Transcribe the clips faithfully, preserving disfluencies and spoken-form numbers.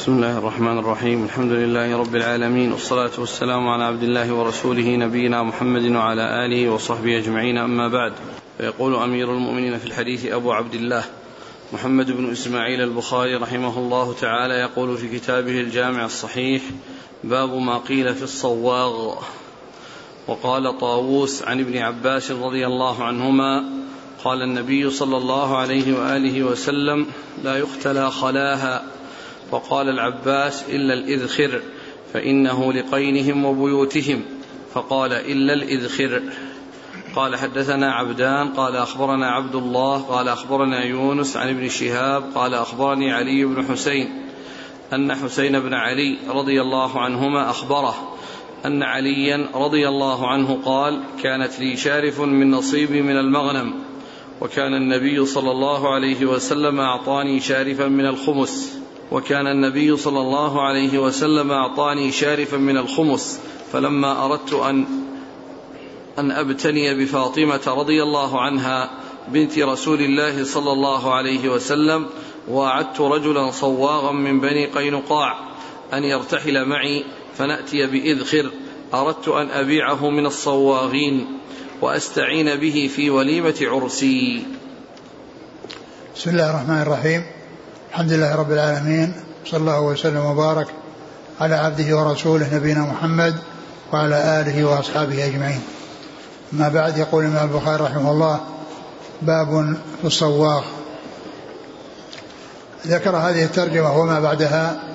بسم الله الرحمن الرحيم. الحمد لله رب العالمين، والصلاة والسلام على عبد الله ورسوله نبينا محمد وعلى آله وصحبه أجمعين، أما بعد. فيقول أمير المؤمنين في الحديث أبو عبد الله محمد بن إسماعيل البخاري رحمه الله تعالى يقول في كتابه الجامع الصحيح: باب ما قيل في الصواغ. وقال طاووس عن ابن عباس رضي الله عنهما قال النبي صلى الله عليه وآله وسلم: لا يختلى خلاها. فقال العباس: إلا الإذخر فإنه لقينهم وبيوتهم. فقال: إلا الإذخر. قال: حدثنا عبدان قال أخبرنا عبد الله قال أخبرنا يونس عن ابن شهاب قال أخبرني علي بن حسين أن حسين بن علي رضي الله عنهما أخبره أن عليا رضي الله عنه قال: كانت لي شارف من نصيبي من المغنم، وكان النبي صلى الله عليه وسلم أعطاني شارفا من الخمس وكان النبي صلى الله عليه وسلم أعطاني شارفا من الخمس فلما أردت أن أن أبتني بفاطمة رضي الله عنها بنت رسول الله صلى الله عليه وسلم، وأعدت رجلا صواغا من بني قينقاع أن يرتحل معي فنأتي بإذخر، أردت أن أبيعه من الصواغين وأستعين به في وليمة عرسي. بسم الله الرحمن الرحيم. الحمد لله رب العالمين، صلى الله وسلم وبارك على عبده ورسوله نبينا محمد وعلى آله وأصحابه أجمعين. ما بعد، يقول الإمام البخاري رحمه الله: باب في الصواغ. ذكر هذه الترجمة وما بعدها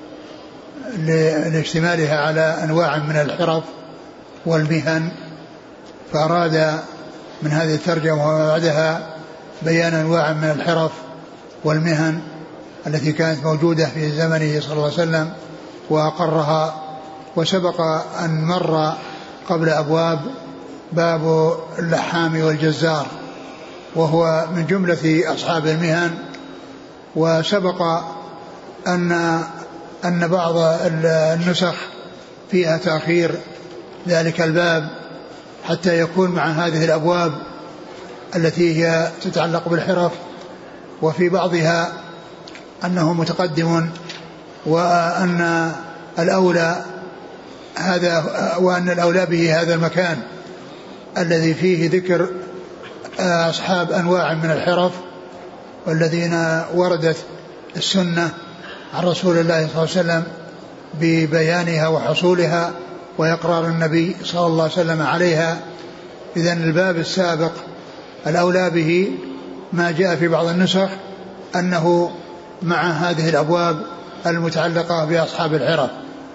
لاشتمالها على أنواع من الحرف والمهن، فأراد من هذه الترجمة وما بعدها بيان أنواع من الحرف والمهن التي كانت موجودة في زمنه صلى الله عليه وسلم وأقرها. وسبق أن مر قبل أبواب باب اللحام والجزار، وهو من جملة أصحاب المهن. وسبق أن أن بعض النسخ فيها تأخير ذلك الباب حتى يكون مع هذه الأبواب التي هي تتعلق بالحرف، وفي بعضها أنه متقدم، وأن الأولى هذا وأن الأولى به هذا المكان الذي فيه ذكر أصحاب أنواع من الحرف والذين وردت السنة عن رسول الله صلى الله عليه وسلم ببيانها وحصولها وإقرار النبي صلى الله عليه وسلم عليها. إذن الباب السابق الأولى به ما جاء في بعض النسخ أنه مع هذه الأبواب المتعلقة بأصحاب الحرف،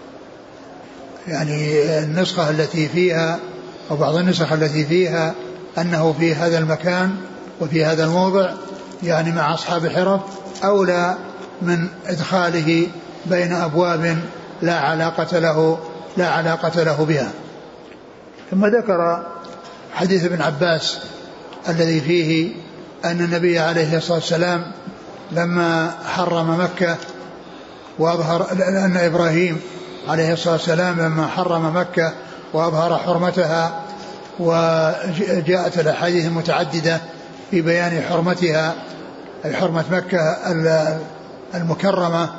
يعني النسخة التي فيها أو بعض النسخ التي فيها أنه في هذا المكان وفي هذا الموضع يعني مع أصحاب الحرف أولى من إدخاله بين أبواب لا علاقة له لا علاقة له بها. ثم ذكر حديث ابن عباس الذي فيه أن النبي عليه الصلاة والسلام لما حرم مكة وأظهر أن إبراهيم عليه الصلاة والسلام لما حرم مكة وأظهر حرمتها، وجاءت الأحاديث المتعددة في بيان حرمتها أي حرمة مكة المكرمة،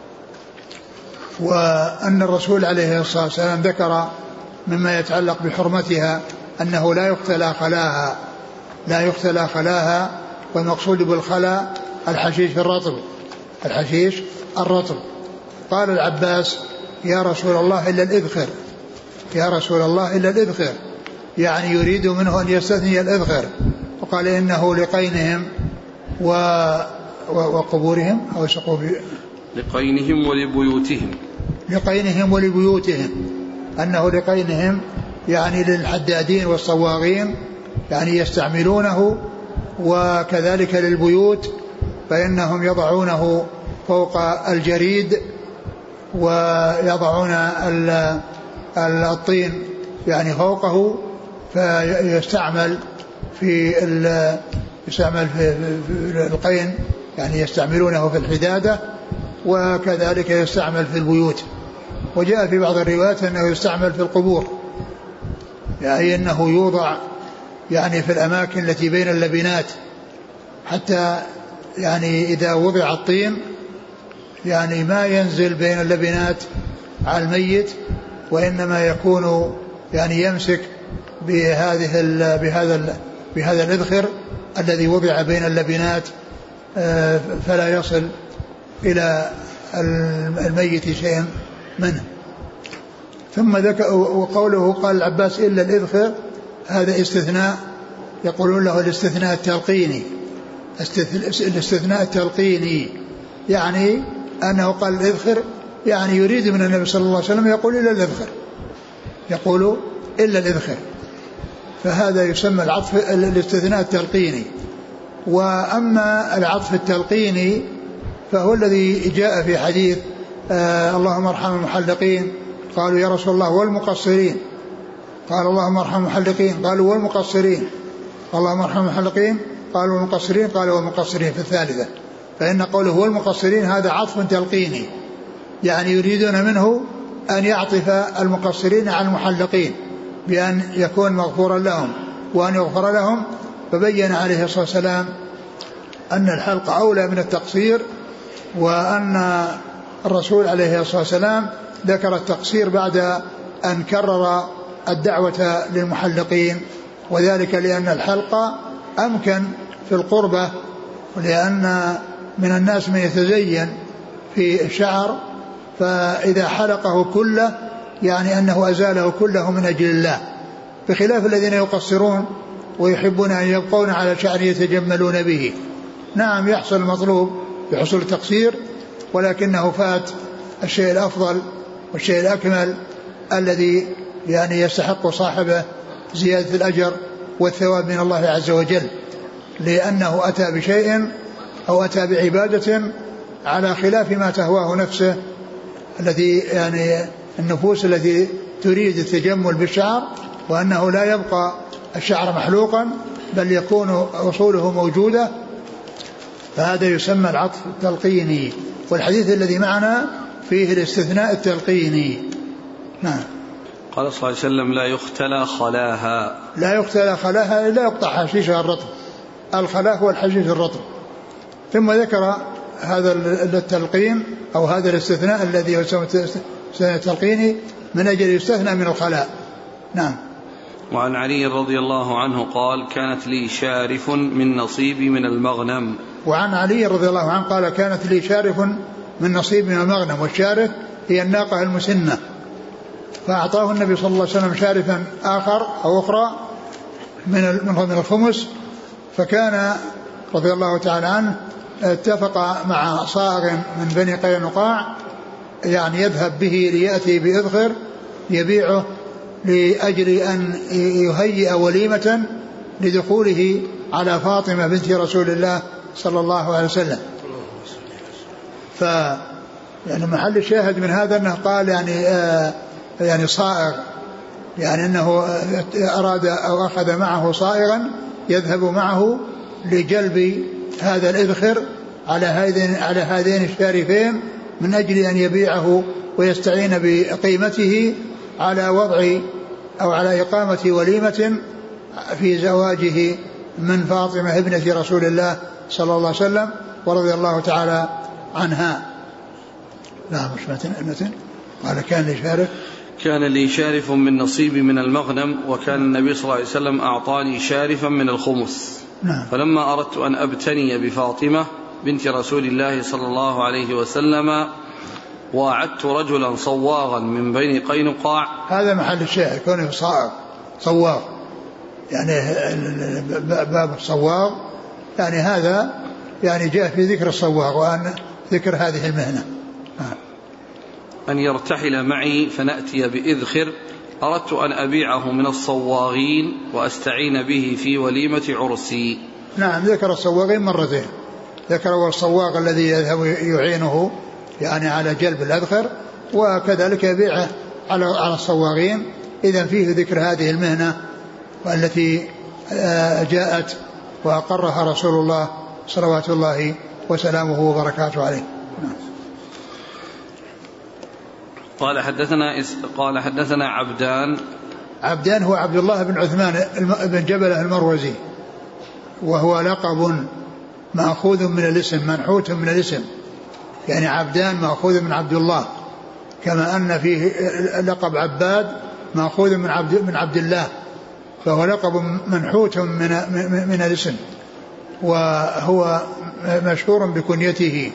وأن الرسول عليه الصلاة والسلام ذكر مما يتعلق بحرمتها أنه لا يختلى خلاها لا يختلى خلاها والمقصود بالخلا الحشيش الرطب الحشيش الرطب. قال العباس: يا رسول الله إلا الإذخر يا رسول الله إلا الإذخر، يعني يريد منه أن يستثني الإذخر. وقال: إنه لقينهم و... و... وقبورهم أو شقوب لقينهم ولبيوتهم لقينهم ولبيوتهم أنه لقينهم يعني للحدادين والصواغين يعني يستعملونه، وكذلك للبيوت فإنهم يضعونه فوق الجريد ويضعون الطين يعني فوقه، فيستعمل في يستعمل في القين يعني يستعملونه في الحدادة، وكذلك يستعمل في البيوت. وجاء في بعض الروايات أنه يستعمل في القبور، يعني أنه يوضع يعني في الأماكن التي بين اللبنات، حتى يعني إذا وضع الطين يعني ما ينزل بين اللبنات على الميت، وإنما يكون يعني يمسك بهذه ال بهذا ال بهذا الإذخر الذي وضع بين اللبنات فلا يصل إلى الميت شيء منه. ثم ذكر وقوله قال العباس إلا الإذخر، هذا استثناء يقولون له الاستثناء التلقيني، الاستثناء التلقيني يعني أنه قال الإذخر يعني يريد من النبي صلى الله عليه وسلم يقول إلا الإذخر، يقول إلا الإذخر، فهذا يسمى العطف الاستثناء التلقيني. وأما العطف التلقيني فهو الذي جاء في حديث آه اللهم ارحم المحلقين، قالوا يا رسول الله والمقصرين، قال اللهم ارحم المحلقين، قالوا والمقصرين، اللهم ارحم المحلقين، قالوا والمقصرين، قالوا والمقصرين في الثالثة. فإن قوله والمقصرين هذا عطف تلقيني، يعني يريدون منه أن يعطف المقصرين على المحلقين بأن يكون مغفورا لهم وأن يغفر لهم. فبين عليه الصلاة والسلام أن الحلق أولى من التقصير، وأن الرسول عليه الصلاة والسلام ذكر التقصير بعد أن كرر الدعوة للمحلقين، وذلك لأن الحلق أمكن في القربة، ولأن من الناس من يتزين في الشعر فإذا حلقه كله يعني أنه أزاله كله من أجل الله، بخلاف الذين يقصرون ويحبون أن يبقون على شعر يتجملون به. نعم يحصل المطلوب بحصول التقصير، ولكنه فات الشيء الأفضل والشيء الأكمل الذي يعني يستحق صاحبه زيادة الأجر والثواب من الله عز وجل، لأنه أتى بشيء أو أتى بعبادة على خلاف ما تهواه نفسه، الذي يعني النفوس التي تريد التجمل بالشعر، وأنه لا يبقى الشعر محلوقا بل يكون أصوله موجودة، فهذا يسمى العطف التلقيني. والحديث الذي معنا فيه الاستثناء التلقيني. نعم. قال صلى الله عليه وسلم لا يختلى خلاها، لا يختلى خلاها لا يقطع حشيشها الرطب، الخلاء هو الحشيش الرطب. ثم ذكر هذا التلقين أو هذا الاستثناء الذي يسمى الاستثناء التلقيني من أجل يستثنى من الخلاء. نعم. وعن علي رضي الله عنه قال كانت لي شارف من نصيبي من المغنم. وعن علي رضي الله عنه قال كانت لي شارف من نصيب من المغنم، والشارف هي الناقة المسنة، فأعطاه النبي صلى الله عليه وسلم شارفا آخر أو أخرى من الخمس، فكان رضي الله تعالى عنه اتفق مع صاغ من بني قينقاع يعني يذهب به ليأتي بإذخر يبيعه لأجل أن يهيئ وليمة لدخوله على فاطمة بنت رسول الله صلى الله عليه وسلم. ف يعني محل الشاهد من هذا أنه قال يعني آه يعني صائغ، يعني أنه أراد أو أخذ معه صائغا يذهب معه لجلب هذا الإذخر على هذين على هذين الشارفين من أجل أن يبيعه ويستعين بقيمته على وضع أو على إقامة وليمة في زواجه من فاطمة ابنة رسول الله صلى الله عليه وسلم ورضي الله تعالى عنها. لا مش متن قال كان لي شارف كان لي شارف من نصيبي من المغنم، وكان النبي صلى الله عليه وسلم أعطاني شارفا من الخمس. نعم. فلما أردت أن أبتني بفاطمة بنت رسول الله صلى الله عليه وسلم وعدت رجلا صواغا من بني قينقاع. هذا محل الشاهد كونه صائغ صواغ، يعني باب الصواغ يعني هذا يعني جاء في ذكر الصواغ وأن ذكر هذه المهنة. أن يرتحل معي فنأتي بإذخر أردت أن أبيعه من الصواغين وأستعين به في وليمة عرسي. نعم ذكر الصواغين مرتين، ذكر الصواغ الذي يذهب يعينه يعني على جلب الأذخر، وكذلك يبيعه على على الصواغين. إذن فيه ذكر هذه المهنة والتي جاءت وأقرها رسول الله صلوات الله وسلامه وبركاته عليه. قال حدثنا قال حدثنا عبدان. عبدان هو عبد الله بن عثمان بن جبلة المروزي، وهو لقب مأخوذ من الاسم منحوت من الاسم، يعني عبدان مأخوذ من عبد الله، كما أن فيه لقب عباد مأخوذ من عبد من عبد الله، فهو لقب منحوت من من, من الاسم، وهو مشهور بكنيته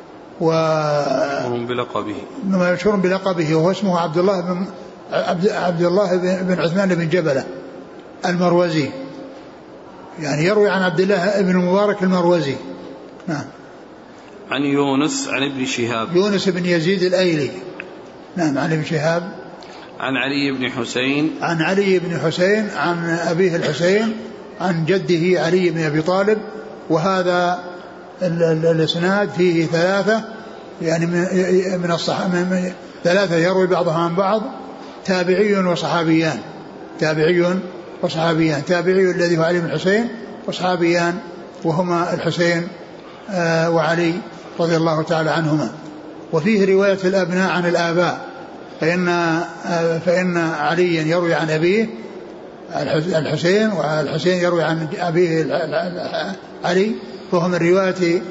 وبلقبه مشهور بلقبه، وهو اسمه عبد الله بن عبد, عبد الله بن عثمان بن جبلة المروزي، يعني يروي عن عبد الله بن المبارك المروزي. نعم. عن يونس عن ابن شهاب، يونس بن يزيد الأيلي. نعم. عن ابن شهاب عن علي بن حسين، عن علي بن حسين عن أبيه الحسين عن جده علي بن أبي طالب. وهذا الإسناد فيه ثلاثة، يعني من الصحابة ثلاثة يروي بعضها عن بعض، تابعي وصحابيان، تابعي وصحابيان، تابعي الذي هو علي بن حسين، وصحابيان وهما الحسين وعلي رضي الله تعالى عنهما. وفيه رواية الأبناء عن الآباء، فإن, فإن عليا يروي عن أبيه الحسين، والحسين يروي عن أبيه علي، فهو من رواية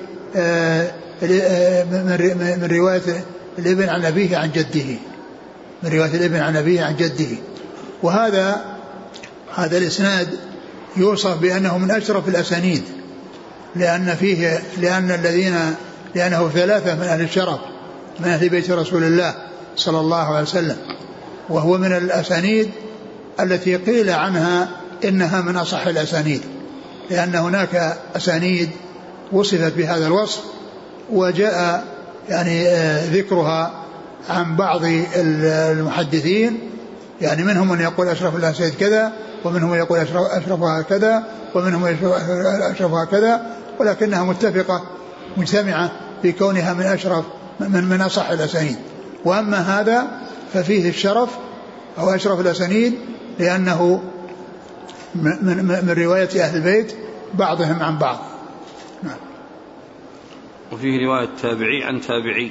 من رواية الابن عن أبيه عن جده، من رواية الابن عن أبيه عن جده. وهذا هذا الإسناد يوصف بأنه من أشرف الأسانيد، لأن فيه لأن الذين لأنه ثلاثة من أهل الشرف من أهل بيت رسول الله صلى الله عليه وسلم، وهو من الأسانيد التي قيل عنها إنها من أصح الأسانيد، لأن هناك أسانيد وصفت بهذا الوصف وجاء يعني ذكرها عن بعض المحدثين، يعني منهم من يقول أشرف الأسانيد كذا، ومنهم من يقول أشرفها كذا، ومنهم من يقول أشرفها كذا، ولكنها متفقة مجتمعة في كونها من أشرف من من أصح الأسانيد. وأما هذا ففيه الشرف أو أشرف الأسانيد لأنه من, من, من رواية أهل البيت بعضهم عن بعض. نعم. وفيه رواية تابعي عن تابعي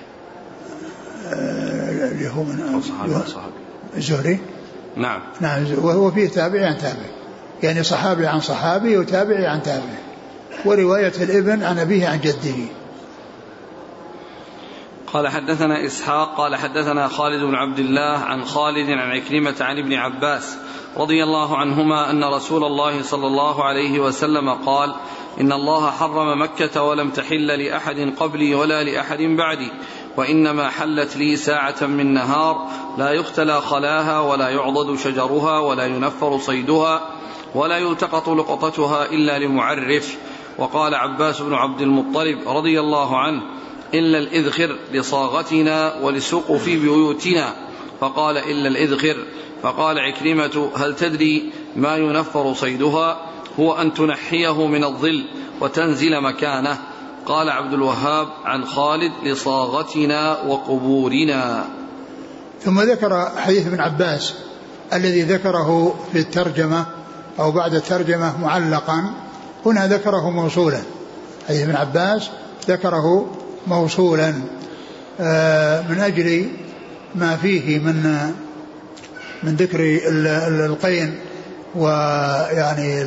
اللي هو من صحابي الزهري. نعم. نعم. وهو فيه تابعي عن تابعي، يعني صحابي عن صحابي وتابعي عن تابعي. ورواية الابن عن أبيه عن جده. قال حدثنا إسحاق قال حدثنا خالد بن عبد الله عن خالد عن عكرمة عن ابن عباس رضي الله عنهما أن رسول الله صلى الله عليه وسلم قال: إن الله حرم مكة ولم تحل لأحد قبلي ولا لأحد بعدي، وإنما حلت لي ساعة من نهار لا يختلى خلاها ولا يعضد شجرها ولا ينفر صيدها ولا يلتقط لقطتها إلا لمعرف. وقال عباس بن عبد المطلب رضي الله عنه: إلا الإذخر لصاغتنا ولسوق في بيوتنا، فقال: إلا الإذخر. فقال عكرمة: هل تدري ما ينفر صيدها؟ هو أن تنحيه من الظل وتنزل مكانه. قال عبد الوهاب عن خالد: لصاغتنا وقبورنا. ثم ذكر حديث ابن عباس الذي ذكره في الترجمة أو بعد الترجمة معلقا، هنا ذكره موصولا. حديث ابن عباس ذكره موصولا من أجل ما فيه من من ذكر القين، ويعني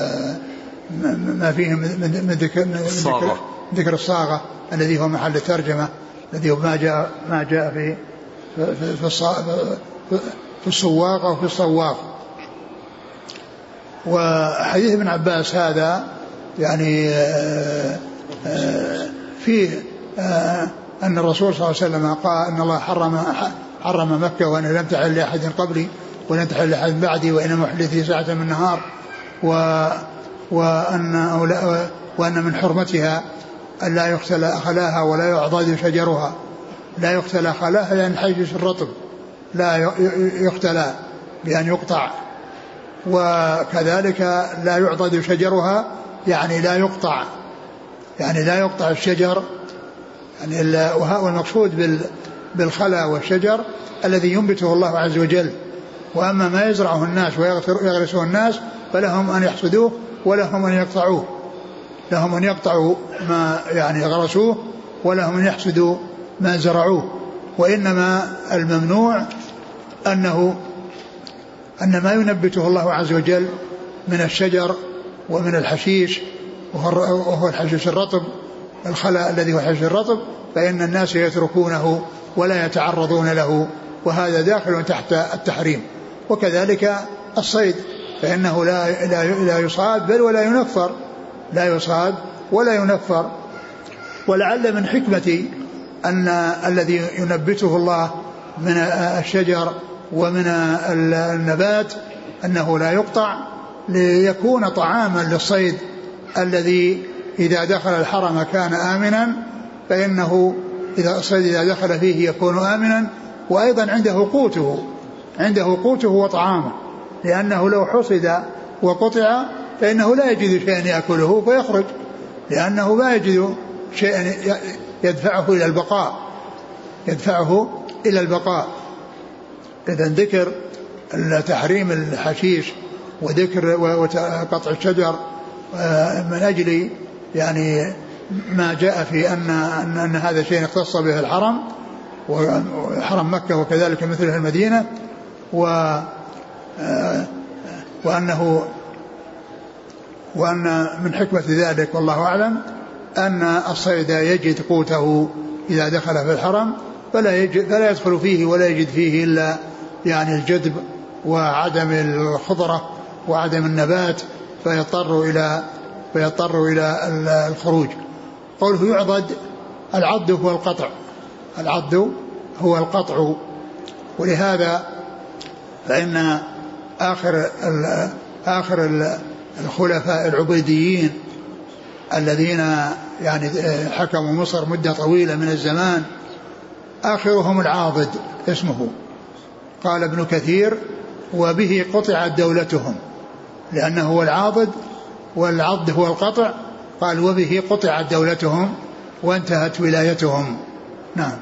ما فيه من ذكر ذكر الصاغة الذي هو محل الترجمة، الذي هو ما جاء ما جاء في في في الصواغ أو في الصواغ. وحديث ابن عباس هذا يعني فيه أن الرسول صلى الله عليه وسلم قال: أن الله حرم حرم مكة وأن لم تحل لأحد قبلي ولن تحل لأحد بعدي، وإنما حلت لي ساعة من النهار، وأن وأن من حرمتها أن لا يختلى خلاها ولا يعضد شجرها. لا يختلى خلاها يعني حيث الرطب، لا يختلى بأن يقطع، وكذلك لا يعضد شجرها يعني لا يقطع، يعني لا يقطع الشجر، يعني وهو المقصود بالخلا والشجر الذي ينبته الله عز وجل. وأما ما يزرعه الناس ويغرسه الناس فلهم أن يحصدوه ولهم أن يقطعوه، لهم أن يقطعوا ما يعني غرسوه ولهم أن يحصدوا ما زرعوه. وإنما الممنوع أنه أن ما ينبته الله عز وجل من الشجر ومن الحشيش، وهو الحشيش الرطب، الخلاء الذي هو حشيش الرطب فإن الناس يتركونه ولا يتعرضون له، وهذا داخل تحت التحريم. وكذلك الصيد فإنه لا, لا, لا يصاد بل ولا ينفر، لا يصاد ولا ينفر. ولعل من حكمة أن الذي ينبته الله من الشجر ومن النبات أنه لا يقطع ليكون طعاما للصيد الذي إذا دخل الحرم كان آمنا، فإنه إذا الصيد إذا دخل فيه يكون آمنا، وأيضا عنده قوته عنده قوته وطعامه، لأنه لو حصد وقطع فإنه لا يجد شيئا يأكله فيخرج، لأنه لا يجد شيئا يدفعه إلى البقاء يدفعه إلى البقاء. إذا ذكر تحريم الحشيش وذكر وقطع الشجر من أجل يعني ما جاء في أن, أن, أن هذا شيء اختص به الحرم وحرم مكة وكذلك مثله المدينة، و وأنه وأن من حكمة ذلك والله أعلم أن الصيد يجد قوته إذا دخل في الحرم فلا, يجد فلا يدخل فيه ولا يجد فيه إلا يعني الجدب وعدم الخضرة وعدم النبات، فيضطر إلى فيضطر إلى الخروج. قوله يعضد، العض هو القطع العض هو القطع. ولهذا فإن آخر آخر الخلفاء العبيديين الذين يعني حكموا مصر مدة طويلة من الزمان آخرهم العاضد اسمه. قال ابن كثير وبه قطعت دولتهم، لأنه هو العاضد والعض هو القطع، قال وبه قطعت دولتهم وانتهت ولايتهم. نعم.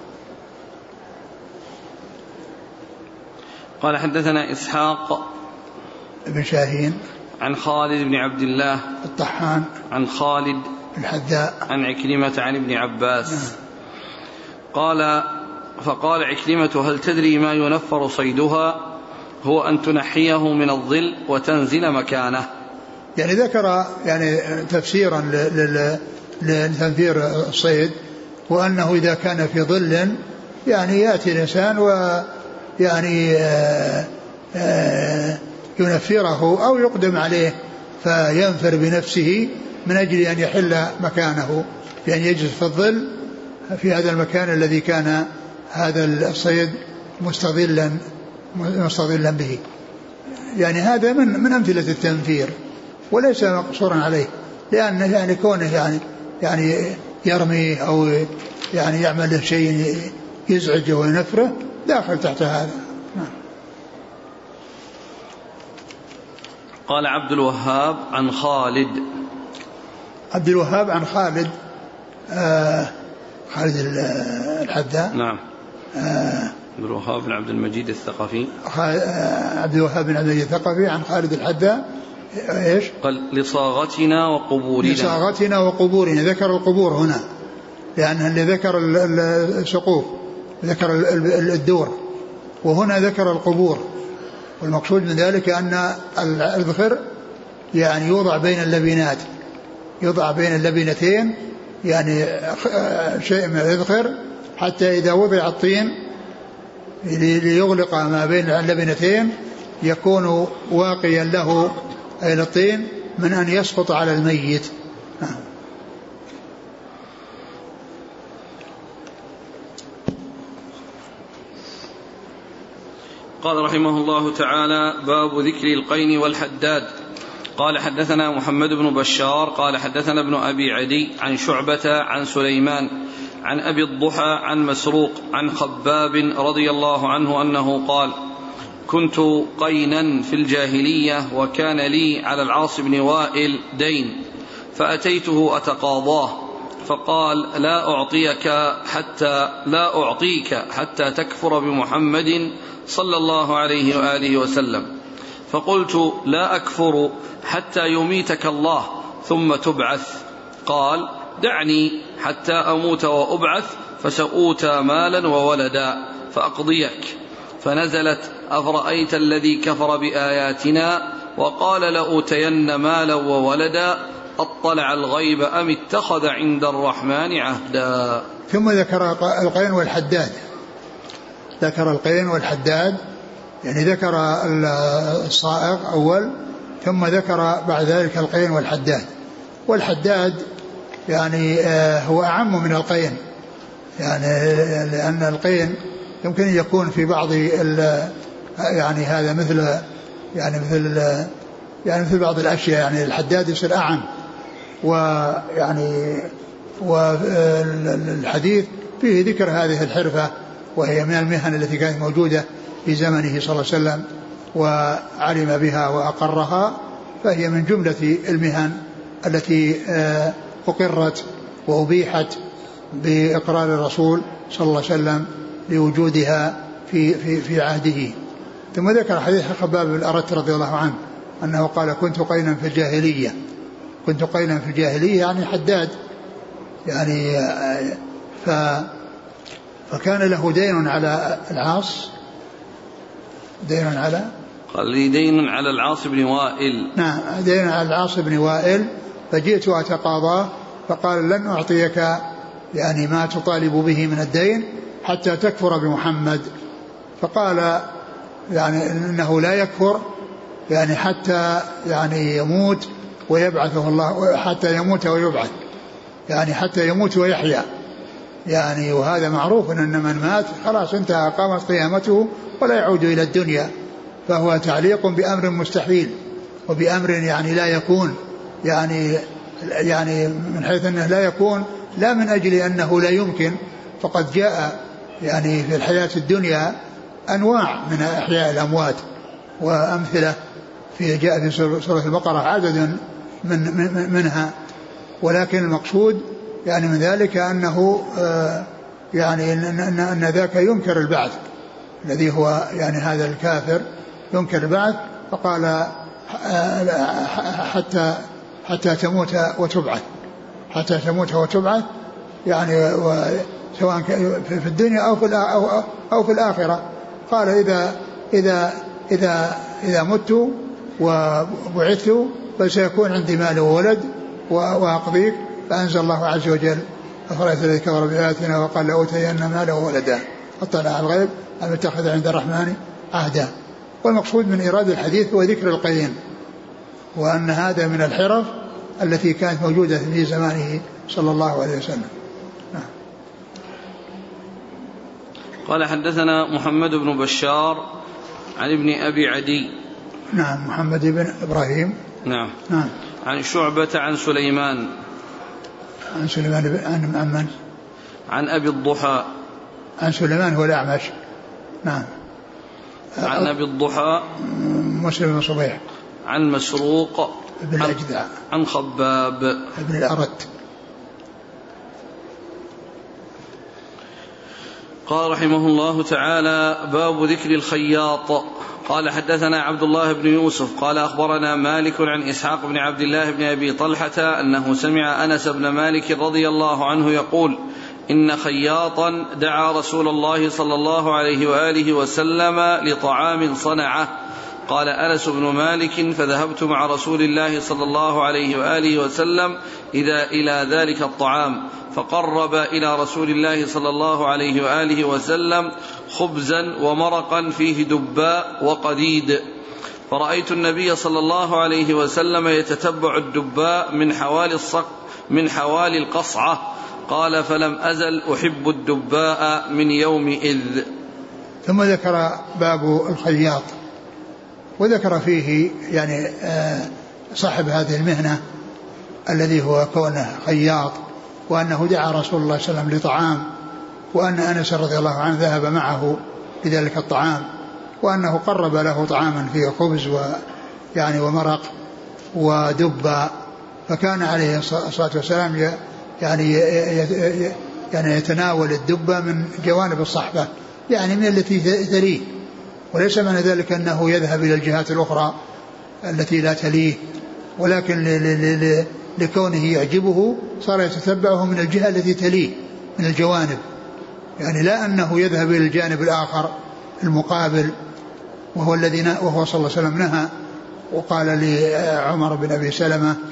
قال حدثنا إسحاق ابن شاهين عن خالد بن عبد الله الطحان عن خالد الحذاء عن عكرمة عن ابن عباس. نعم. قال فقال عكرمة هل تدري ما ينفر صيدها؟ هو أن تنحيه من الظل وتنزل مكانه. يعني ذكر يعني تفسيرا لتنفير الصيد، وأنه إذا كان في ظل يعني يأتي الإنسان ويعني ينفره أو يقدم عليه فينفر بنفسه من أجل أن يحل مكانه، يعني يجلس في الظل في هذا المكان الذي كان هذا الصيد مستظلا مستظلا به. يعني هذا من من أمثلة التنفير وليس مقصورا عليه، لأن يعني كونه يعني يعني يرمي أو يعني يعمل شيء يزعجه وينفره داخل تحت هذا. قال عبد الوهاب عن خالد عبد الوهاب عن خالد آه خالد الحذاء. نعم. آه عبد الوهاب بن عبد المجيد الثقفي آه عبد الوهاب بن عبد المجيد الثقفي عن خالد الحذاء. ايش؟ قال لصاغتنا وقبورنا. لصاغتنا وقبورنا، ذكر القبور هنا لأن اللي ذكر السقوف ذكر الدور، وهنا ذكر القبور. والمقصود من ذلك أن الذخر يعني يوضع بين اللبنات، يوضع بين اللبنتين يعني شيء من الذخر حتى إذا وضع الطين ليغلق ما بين اللبنتين يكون واقيا له أي الطين من أن يسقط على الميت. قال رحمه الله تعالى باب ذكر القين والحداد. قال حدثنا محمد بن بشار قال حدثنا ابن أبي عدي عن شعبة عن سليمان عن أبي الضحى عن مسروق عن خباب رضي الله عنه أنه قال كنت قينا في الجاهلية وكان لي على العاص بن وائل دين فأتيته أتقاضاه فقال لا أعطيك حتى لا أعطيك حتى تكفر بمحمد صلى الله عليه وآله وسلم. فقلت لا أكفر حتى يميتك الله ثم تبعث. قال دعني حتى أموت وأبعث فسأوتى مالا وولدا فأقضيك. فنزلت أفرأيت الذي كفر بآياتنا وقال لأوتين مالا وولدا أطلع الغيب أم اتخذ عند الرحمن عهدا. ثم ذكر القين والحداد، ذكر القين والحداد، يعني ذكر الصائغ أول ثم ذكر بعد ذلك القين والحداد. والحداد يعني هو أعم من القين، يعني لأن القين يمكن أن يكون في بعض يعني هذا مثل يعني مثل يعني مثل بعض الأشياء، يعني الحداد يصير أعم. ويعني والحديث فيه ذكر هذه الحرفة وهي من المهن التي كانت موجودة في زمنه صلى الله عليه وسلم وعلم بها وأقرها، فهي من جملة المهن التي أقرت وأبيحت بإقرار الرسول صلى الله عليه وسلم لوجودها في, في, في عهده. ثم ذكر حديث خباب بن الأرت رضي الله عنه أنه قال كنت قينا في الجاهلية، كنت قينا في الجاهلية يعني حداد، يعني ف فكان له دين على العاص، دين على قال لي دين على العاص بن وائل، نعم دين على العاص بن وائل، فجئت أتقاضاه فقال لن أعطيك يعني ما تطالب به من الدين حتى تكفر بمحمد. فقال يعني إنه لا يكفر يعني حتى يعني يموت ويبعثه الله، حتى يموت ويبعث، يعني حتى يموت ويحيا، يعني وهذا معروف أن من مات خلاص انتهى قامت قيامته ولا يعود إلى الدنيا، فهو تعليق بأمر مستحيل وبأمر يعني لا يكون، يعني يعني من حيث أنه لا يكون لا من أجل أنه لا يمكن، فقد جاء يعني في الحياة الدنيا أنواع من أحياء الأموات وأمثلة في جاء في سورة البقرة عدد من من منها، ولكن المقصود يعني من ذلك أنه يعني أن, أن ذاك ينكر البعث، الذي هو يعني هذا الكافر ينكر البعث، فقال حتى حتى تموت وتبعث، حتى تموت وتبعث، يعني سواء في الدنيا أو في أو في الآخرة. قال إذا إذا إذا إذا مت وبعثت فسيكون عندي مال وولد وأقضيك، فأنزل الله عز وجل أفرأيت الذي كفر بآياتنا وقال لأوتين مالا وولدا اطلع على الغيب أم اتخذ عند الرحمن عهدا. والمقصود من إيراد الحديث هو ذكر القين، وأن هذا من الحرف التي كانت موجودة في زمانه صلى الله عليه وسلم. قال حدثنا محمد بن بشار عن ابن أبي عدي، نعم محمد بن إبراهيم، نعم نعم عن شعبة عن سليمان، عن سليمان عن من؟ عن أبي الضحى، عن سليمان هو الأعمش، نعم عن أبي الضحى مسلم بن صبيح، عن مسروق ابن الأجدع، عن خباب ابن الأرت. قال رحمه الله تعالى باب ذكر الخياط. قال حدثنا عبد الله بن يوسف قال أخبرنا مالك عن إسحاق بن عبد الله بن أبي طلحة أنه سمع أنس بن مالك رضي الله عنه يقول إن خياطا دعا رسول الله صلى الله عليه وآله وسلم لطعام صنعه. قال أنس بن مالك فذهبت مع رسول الله صلى الله عليه وآله وسلم إذا إلى ذلك الطعام، فقرب إلى رسول الله صلى الله عليه وآله وسلم خبزا ومرقا فيه دباء وقديد، فرأيت النبي صلى الله عليه وسلم يتتبع الدباء من حوالي الصق من حوالي القصعة. قال فلم أزل أحب الدباء من يومئذ. ثم ذكر باب الخياط، وذكر فيه يعني صاحب هذه المهنة الذي هو كونه خياط، وأنه دعا رسول الله صلى الله عليه وسلم لطعام، وأن أنس رضي الله عنه ذهب معه لذلك الطعام، وأنه قرب له طعاما فيه خبز ويعني ومرق ودباء، فكان عليه الصلاة والسلام يعني يعني يتناول الدبة من جوانب الصحبة، يعني من التي تليه، وليس معنى ذلك أنه يذهب إلى الجهات الأخرى التي لا تليه، ولكن لكونه يعجبه صار يتتبعه من الجهة التي تليه من الجوانب، يعني لا أنه يذهب إلى الجانب الآخر المقابل، وهو الذي وهو صلى الله عليه وسلم نهى. وقال لعمر بن أبي سلمة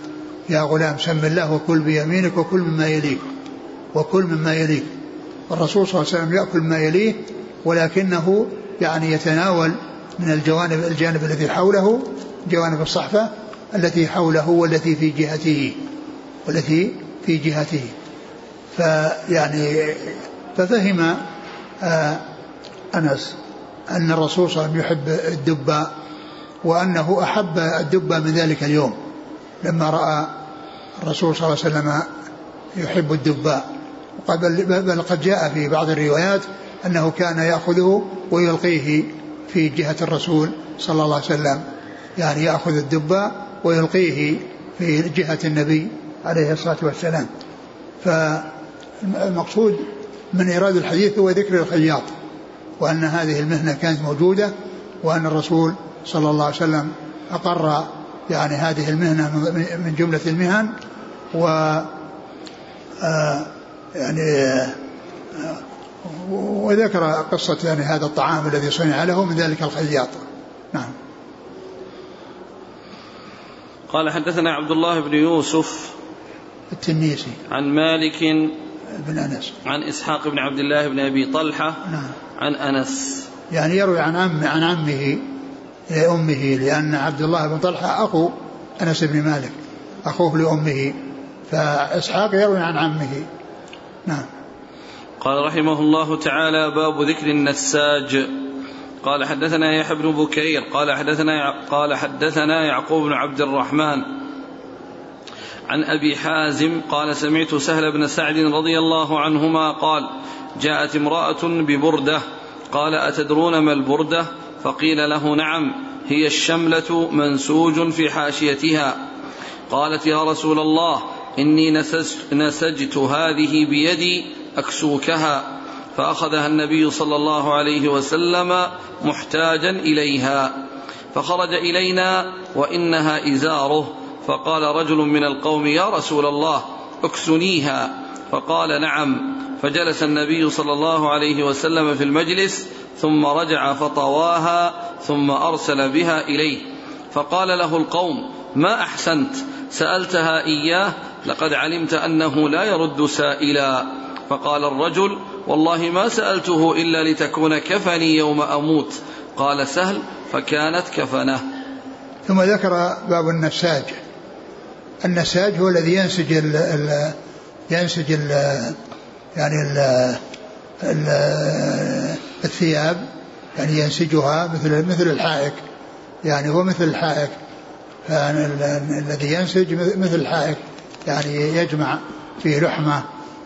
يا غلام سم الله وكل بيمينك وكل مما يليك وكل مما يليك. والرسول صلى الله عليه وسلم يأكل ما يليه، ولكنه يعني يتناول من الجوانب الجانب الذي حوله، جوانب الصحفة التي حوله والتي في جهته والتي في جهته. فيعني ففهم آه أنس أن الرسول صلى الله عليه وسلم يحب الدباء، وأنه أحب الدباء من ذلك اليوم لما رأى الرسول صلى الله عليه وسلم يحب الدباء. بل قد جاء في بعض الروايات أنه كان يأخذه ويلقيه في جهة الرسول صلى الله عليه وسلم، يعني يأخذ الدباء ويلقيه في جهة النبي عليه الصلاة والسلام. فالمقصود من إيراد الحديث هو ذكر الخياط، وأن هذه المهنة كانت موجودة، وأن الرسول صلى الله عليه وسلم أقر يعني هذه المهنة من جملة المهن، و يعني وذكر قصة يعني هذا الطعام الذي صنع له من ذلك الخياط. نعم. قال حدثنا عبد الله بن يوسف التنيسي عن مالك بن أنس عن إسحاق بن عبد الله بن أبي طلحة نعم. عن أنس، يعني يروي عن عم عن عمه لأمه، لأن عبد الله بن طلحة أخو أنس بن مالك، أخوه لأمه، فإسحاق يروي عن عمه. نعم. قال رحمه الله تعالى: باب ذكر النساج. قال حدثنا يحيى بن بكير قال حدثنا قال حدثنا يعقوب بن عبد الرحمن عن أبي حازم قال سمعت سهل بن سعد رضي الله عنهما قال: جاءت امرأة ببردة، قال: أتدرون ما البردة؟ فقيل له: نعم، هي الشملة منسوج في حاشيتها. قالت: يا رسول الله، إني نسجت هذه بيدي أكسوكها. فأخذها النبي صلى الله عليه وسلم محتاجا إليها، فخرج إلينا وإنها إزاره، فقال رجل من القوم: يا رسول الله، اكسنيها. فقال: نعم. فجلس النبي صلى الله عليه وسلم في المجلس، ثم رجع فطواها، ثم أرسل بها إليه. فقال له القوم: ما أحسنت، سألتها إياه، لقد علمت أنه لا يرد سائلا. فقال الرجل: والله ما سألته إلا لتكون كفني يوم أموت. قال سهل: فكانت كفنه. ثم ذكر باب النساج. النساج هو الذي ينسج ال ال ينسج ال يعني ال ال الثياب، يعني ينسجها مثل مثل الحائك، يعني هو مثل الحائك، الذي ينسج مثل الحائك، يعني يجمع فيه لحمة،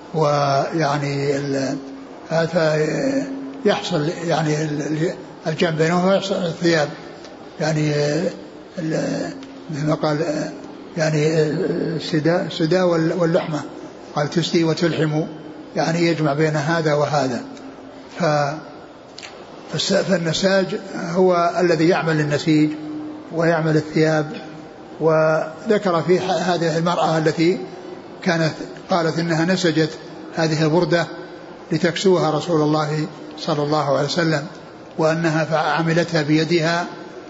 ويعني هذا يحصل يعني الجمع بينه ويحصل الثياب، يعني مثل ما قال يعني السداء السداء واللحمة، قال تسدي وتلحم، يعني يجمع بين هذا وهذا. فالنساج هو الذي يعمل النسيج ويعمل الثياب. وذكر في هذه المرأة التي كانت قالت إنها نسجت هذه البردة لتكسوها رسول الله صلى الله عليه وسلم، وأنها عملتها بيدها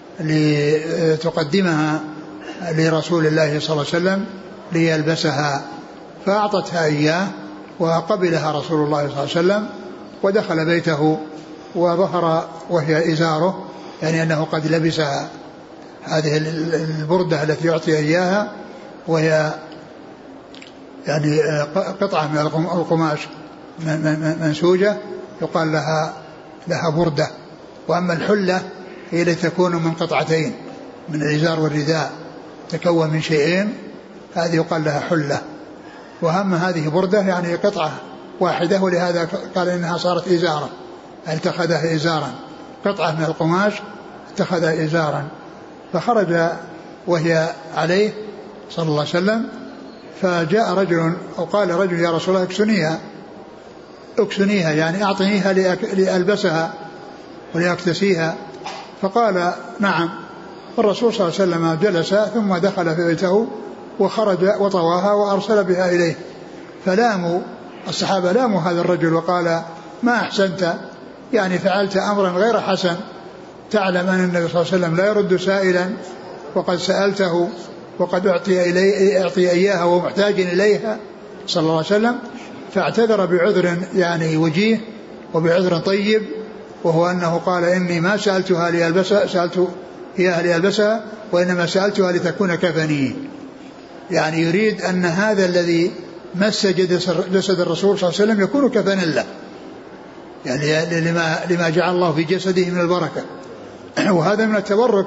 لتقدمها لرسول الله صلى الله عليه وسلم ليلبسها، فأعطتها إياه وقبلها رسول الله صلى الله عليه وسلم، ودخل بيته وظهر وهي إزاره، يعني أنه قد لبسها هذه البردة التي يعطي إياها، وهي يعني قطعة من القماش منسوجة يقال لها لها بردة. وأما الحلة هي التي تكون من قطعتين، من الإزار والرداء، تكون من شيئين، هذه يقال لها حلة. وهم هذه بردة يعني قطعة واحدة، ولهذا قال إنها صارت إزارة، اتخذها إزارا، قطعة من القماش اتخذها إزارا. فخرج وهي عليه صلى الله عليه وسلم، فجاء رجل أو قال رجل: يا رسول الله، اكسنيها اكسنيها يعني أعطنيها لألبسها ولأكتسيها. فقال: نعم. فالرسول صلى الله عليه وسلم جلس، ثم دخل في بيته وخرج وطواها وأرسل بها إليه. فلاموا الصحابة لاموا هذا الرجل وقال: ما أحسنت، يعني فعلت أمرا غير حسن، تعلم أن النبي صلى الله عليه وسلم لا يرد سائلا، وقد سألته وقد أعطي, إلي أعطي إياها ومحتاج إليها صلى الله عليه وسلم، فاعتذر بعذر يعني وجيه وبعذر طيب، وهو أنه قال إني ما سألتها لألبسها سألت إياها لألبسها وإنما سألتها لتكون كفني. يعني يريد أن هذا الذي مس جسد الرسول صلى الله عليه وسلم يكون كفنا له، يعني لما, لما جعل الله في جسده من البركة. وهذا من التبرك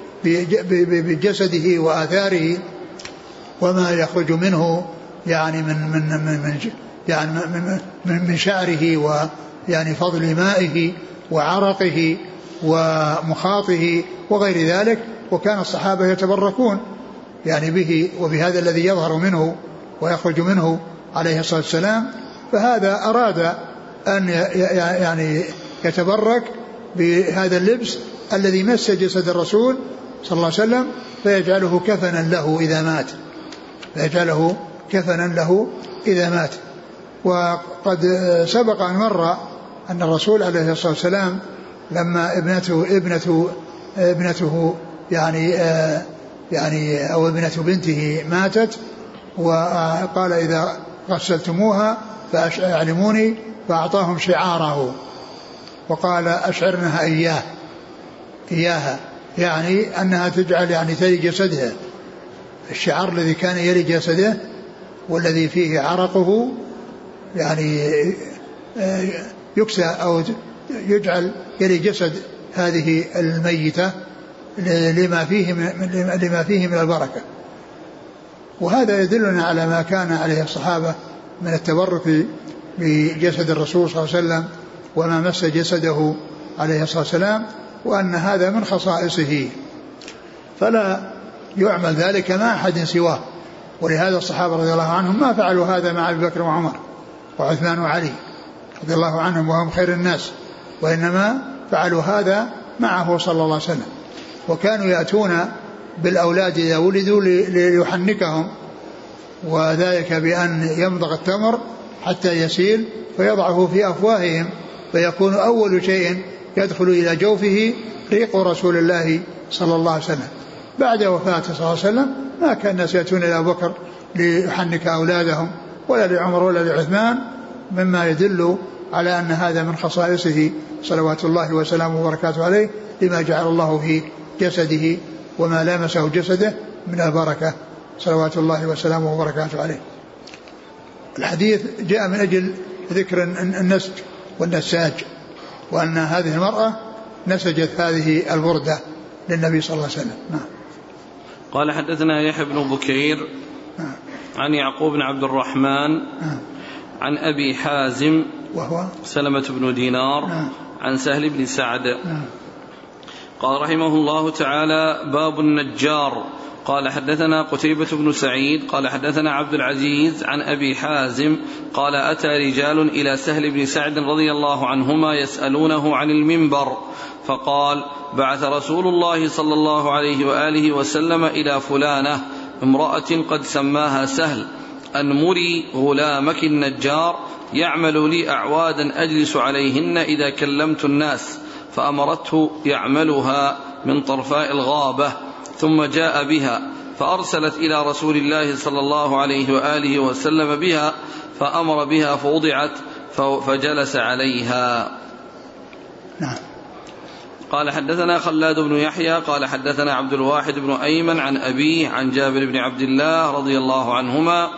بجسده وآثاره وما يخرج منه يعني من من من من يعني من, من, من شعره ويعني فضل مائه وعرقه ومخاطه وغير ذلك. وكان الصحابة يتبركون يعني به وبهذا الذي يظهر منه ويخرج منه عليه الصلاة والسلام. فهذا أراد أن يعني يتبرك بهذا اللبس الذي مس جسد الرسول صلى الله عليه وسلم فيجعله كفنا له إذا مات فيجعله كفنا له إذا مات. وقد سبق أن مر أن الرسول عليه الصلاة والسلام لما ابنته ابنته ابنته يعني يعني أو ابنة بنته ماتت وقال إذا غسلتموها فأعلموني، فأعطاهم شعاره وقال أشعرنها إياه إياها يعني أنها تجعل يعني تلي جسدها. الشعار الذي كان يلي جسده والذي فيه عرقه يعني يكسى أو يجعل يلي جسد هذه الميتة لما فيه من لما فيه من البركة. وهذا يدلنا على ما كان عليه الصحابة من التبرك بجسد الرسول صلى الله عليه وسلم وما مس جسده عليه الصلاة والسلام، وأن هذا من خصائصه فلا يعمل ذلك مع أحد سواه. ولهذا الصحابة رضي الله عنهم ما فعلوا هذا مع أبي بكر وعمر وعثمان وعلي رضي الله عنهم وهم خير الناس، وإنما فعلوا هذا معه صلى الله عليه وسلم. وكانوا يأتون بالأولاد إذا ولدوا ليحنكهم، وذلك بأن يمضغ التمر حتى يسيل فيضعه في أفواههم فيكون أول شيء يدخل إلى جوفه ريق رسول الله صلى الله عليه وسلم. بعد وفاته صلى الله عليه وسلم ما كان الناس يأتون إلى أبي بكر ليحنك أولادهم ولا لعمر ولا لعثمان، مما يدل على أن هذا من خصائصه صلوات الله وسلامه وبركاته عليه لما جعل الله في جسده وما لامسه جسده من البركة صلوات الله وسلامه وبركاته عليه. الحديث جاء من أجل ذكر النسج والنساج، وأن هذه المرأة نسجت هذه البردة للنبي صلى الله عليه وسلم. نعم. قال حدثنا يحيى بن بكير نعم. عن يعقوب بن عبد الرحمن نعم. عن أبي حازم وهو سلمة بن دينار نعم. عن سهل بن سعد نعم. قال رحمه الله تعالى: باب النجار. قال حدثنا قتيبة بن سعيد قال حدثنا عبد العزيز عن أبي حازم قال: أتى رجال إلى سهل بن سعد رضي الله عنهما يسألونه عن المنبر، فقال: بعث رسول الله صلى الله عليه وآله وسلم إلى فلانة امرأة قد سماها سهل أن مري غلامك النجار يعمل لي أعوادا أجلس عليهن إذا كلمت الناس، فأمرته يعملها من طرفاء الغابة، ثم جاء بها فأرسلت إلى رسول الله صلى الله عليه وآله وسلم بها، فأمر بها فوضعت فجلس عليها. نعم. قال حدثنا خلاد بن يحيى قال حدثنا عبد الواحد بن أيمن عن أبيه عن جابر بن عبد الله رضي الله عنهما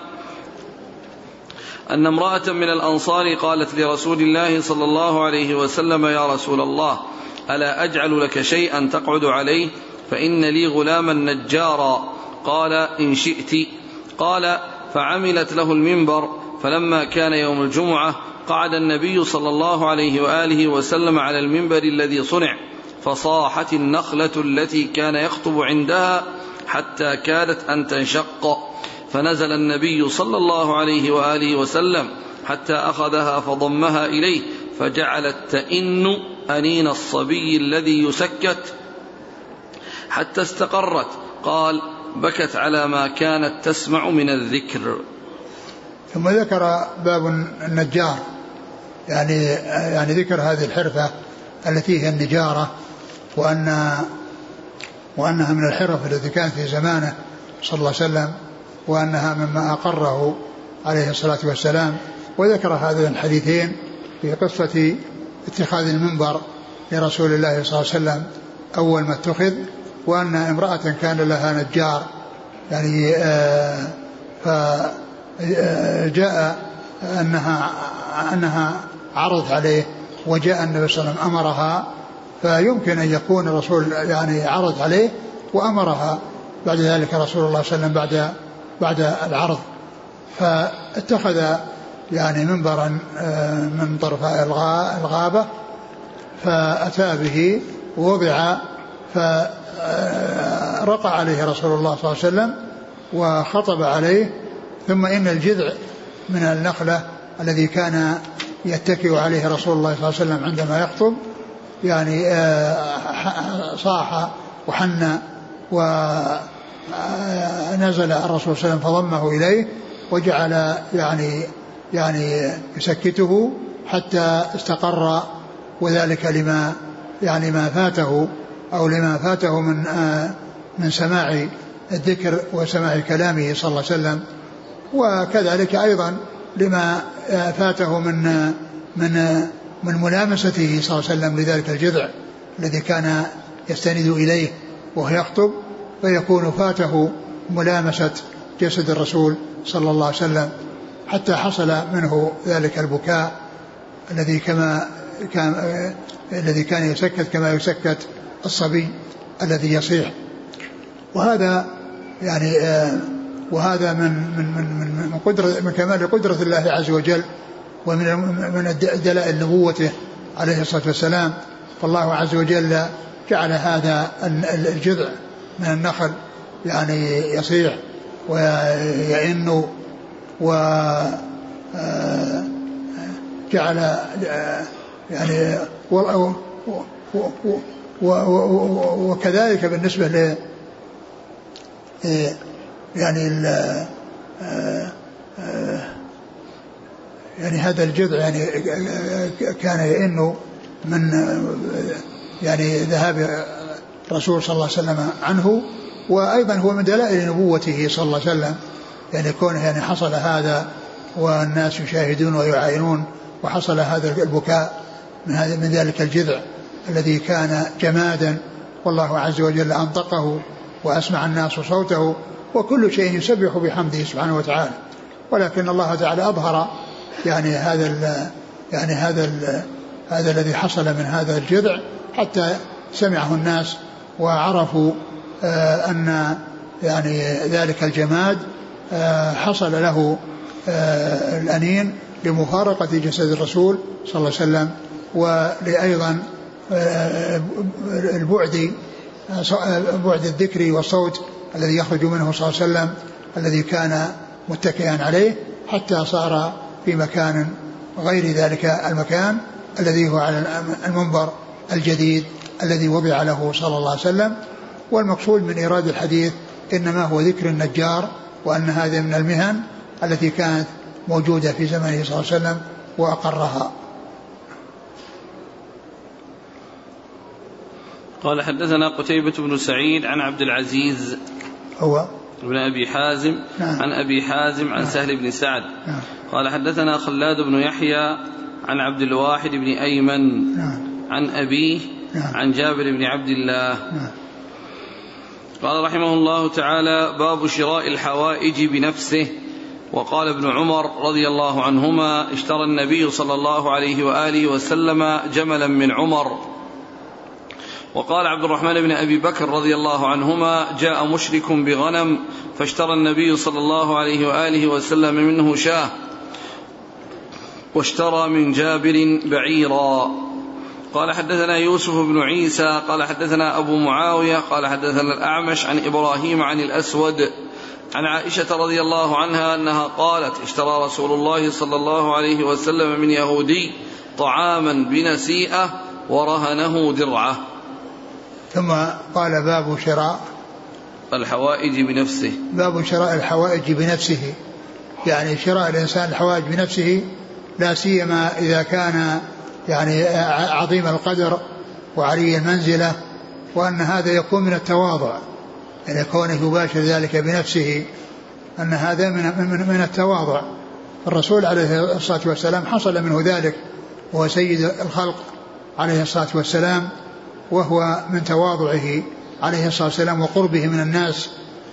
أن امرأة من الأنصار قالت لرسول الله صلى الله عليه وسلم: يا رسول الله، ألا أجعل لك شيئا تقعد عليه؟ فإن لي غلاما نجارا. قال: إن شئت. قال: فعملت له المنبر، فلما كان يوم الجمعة قعد النبي صلى الله عليه وآله وسلم على المنبر الذي صنع، فصاحت النخلة التي كان يخطب عندها حتى كادت أن تنشق، فنزل النبي صلى الله عليه وآله وسلم حتى أخذها فضمها إليه، فجعلت تئن أنين الصبي الذي يسكت حتى استقرت. قال: بكت على ما كانت تسمع من الذكر. ثم ذكر باب النجار، يعني يعني ذكر هذه الحرفة التي هي النجارة، وأن وأنها من الحرف التي كانت في زمانه صلى الله عليه وسلم وأنها مما أقره عليه الصلاة والسلام. وذكر هذين الحديثين في قصة اتخاذ المنبر لرسول الله صلى الله عليه وسلم أول ما اتخذ، وأن امرأة كان لها نجار يعني آه فجاء أنها, أنها عرضت عليه وجاء النبي صلى الله عليه وسلم أمرها، فيمكن أن يكون الرسول يعني عرض عليه وأمرها بعد ذلك رسول الله صلى الله عليه وسلم بعد بعد العرض، فاتخذ يعني منبرا من طرفاء الغابة فأتى به ووضع، فرقع عليه رسول الله صلى الله عليه وسلم وخطب عليه. ثم إن الجذع من النخلة الذي كان يتكئ عليه رسول الله صلى الله عليه وسلم عندما يخطب يعني صاح وحن، ونزل الرسول صلى الله عليه وسلم فضمه إليه وجعل يعني يعني يسكته حتى استقر، وذلك لما يعني ما فاته أو لما فاته من من سماع الذكر وسماع كلامه صلى الله عليه وسلم، وكذلك أيضا لما فاته من من من ملامسته صلى الله عليه وسلم لذلك الجذع الذي كان يستند إليه وهو يخطب، فيكون فاته ملامسة جسد الرسول صلى الله عليه وسلم حتى حصل منه ذلك البكاء الذي كما كان الذي كان يسكت كما يسكت الصبي الذي يصيح. وهذا يعني وهذا من من من من قدرة من كمال قدرة الله عز وجل ومن من دلائل نبوته عليه الصلاة والسلام. فالله عز وجل جعل هذا الجذع من النخل يعني يصيح ويئن، وجعل يعني وكذلك بالنسبة ل يعني يعني هذا الجذع يعني كان يئن من يعني ذهاب الرسول صلى الله عليه وسلم عنه، وأيضا هو من دلائل نبوته صلى الله عليه وسلم يعني كونه يعني حصل هذا والناس يشاهدون ويعاينون، وحصل هذا البكاء من هذا من ذلك الجذع الذي كان جمادا والله عز وجل أنطقه وأسمع الناس صوته، وكل شيء يسبح بحمده سبحانه وتعالى، ولكن الله تعالى أظهر يعني هذا يعني هذا هذا الذي حصل من هذا الجذع حتى سمعه الناس وعرفوا آه أن يعني ذلك الجماد آه حصل له آه الأنين لمفارقة جسد الرسول صلى الله عليه وسلم، ولأيضا آه البعد بعد الذكر والصوت الذي يخرج منه صلى الله عليه وسلم الذي كان متكئا عليه، حتى صار في مكان غير ذلك المكان الذي هو على المنبر الجديد الذي وضع له صلى الله عليه وسلم. والمقصود من إيراد الحديث إنما هو ذكر النجار، وأن هذه من المهن التي كانت موجودة في زمنه صلى الله عليه وسلم وأقرها. قال حدثنا قتيبة بن سعيد عن عبد العزيز هو ابن أبي حازم نعم. عن أبي حازم عن نعم. سهل بن سعد نعم. قال حدثنا خلاد بن يحيى عن عبد الواحد بن أيمن نعم. عن أبيه نعم. عن جابر بن عبد الله نعم. قال رحمه الله تعالى: باب شراء الحوائج بنفسه. وقال ابن عمر رضي الله عنهما: اشترى النبي صلى الله عليه وآله وسلم جملا من عمر. وقال عبد الرحمن بن أبي بكر رضي الله عنهما: جاء مشرك بغنم فاشترى النبي صلى الله عليه وآله وسلم منه شاه، واشترى من جابر بعيرا. قال حدثنا يوسف بن عيسى قال حدثنا أبو معاوية قال حدثنا الأعمش عن إبراهيم عن الأسود عن عائشة رضي الله عنها أنها قالت: اشترى رسول الله صلى الله عليه وسلم من يهودي طعاما بنسيئة ورهنه درعه. ثم قال: باب شراء الحوائج بنفسه. باب شراء الحوائج بنفسه، يعني شراء الإنسان الحوائج بنفسه، لا سيما إذا كان يعني عظيم القدر وعلي المنزلة، وأن هذا يكون من التواضع، يعني كونه يباشر ذلك بنفسه أن هذا من, من, من التواضع. الرسول عليه الصلاة والسلام حصل منه ذلك، وهو سيد الخلق عليه الصلاة والسلام، وهو من تواضعه عليه الصلاة والسلام وقربه من الناس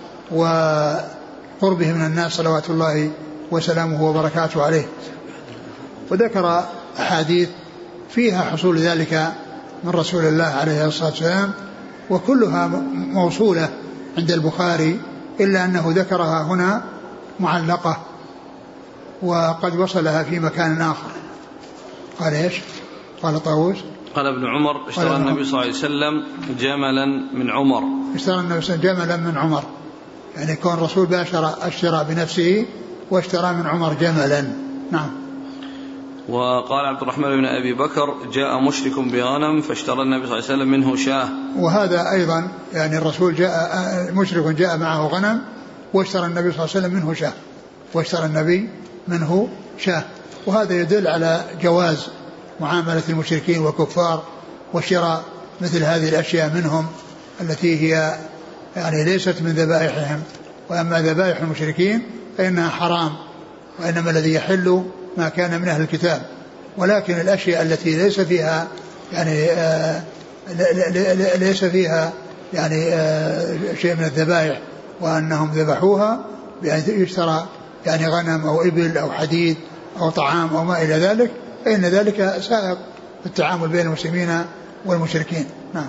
وقربه من الناس صلوات الله وسلامه وبركاته عليه. وذكر أحاديث فيها حصول ذلك من رسول الله عليه الصلاة والسلام، وكلها موصولة عند البخاري، إلا أنه ذكرها هنا معلقة، وقد وصلها في مكان آخر. قال إيش؟ قال طاووس قال ابن عمر اشترى النبي صلى الله عليه وسلم جملا من عمر. اشترى النبي صلى الله عليه وسلم جملا من عمر، يعني كون الرسول باشر اشترى بنفسه واشترى من عمر جملا. نعم. وقال عبد الرحمن بن أبي بكر جاء مشرك بغنم فاشترى النبي صلى الله عليه وسلم منه شاه. وهذا أيضا يعني الرسول جاء مشرك جاء معه غنم واشترى النبي صلى الله عليه وسلم منه شاه، واشترى النبي منه شاه. وهذا يدل على جواز معاملة المشركين والكفار وشراء مثل هذه الأشياء منهم التي هي يعني ليست من ذبائحهم. وأما ذبائح المشركين فإنها حرام، وإنما الذي يحل ما كان من أهل الكتاب. ولكن الأشياء التي ليس فيها يعني آه ليس فيها يعني آه شيء من الذبائح وأنهم ذبحوها بأن يشترى يعني غنم أو إبل أو حديد أو طعام أو ما إلى ذلك، فإن ذلك سائغ في التعامل بين المسلمين والمشركين. نعم.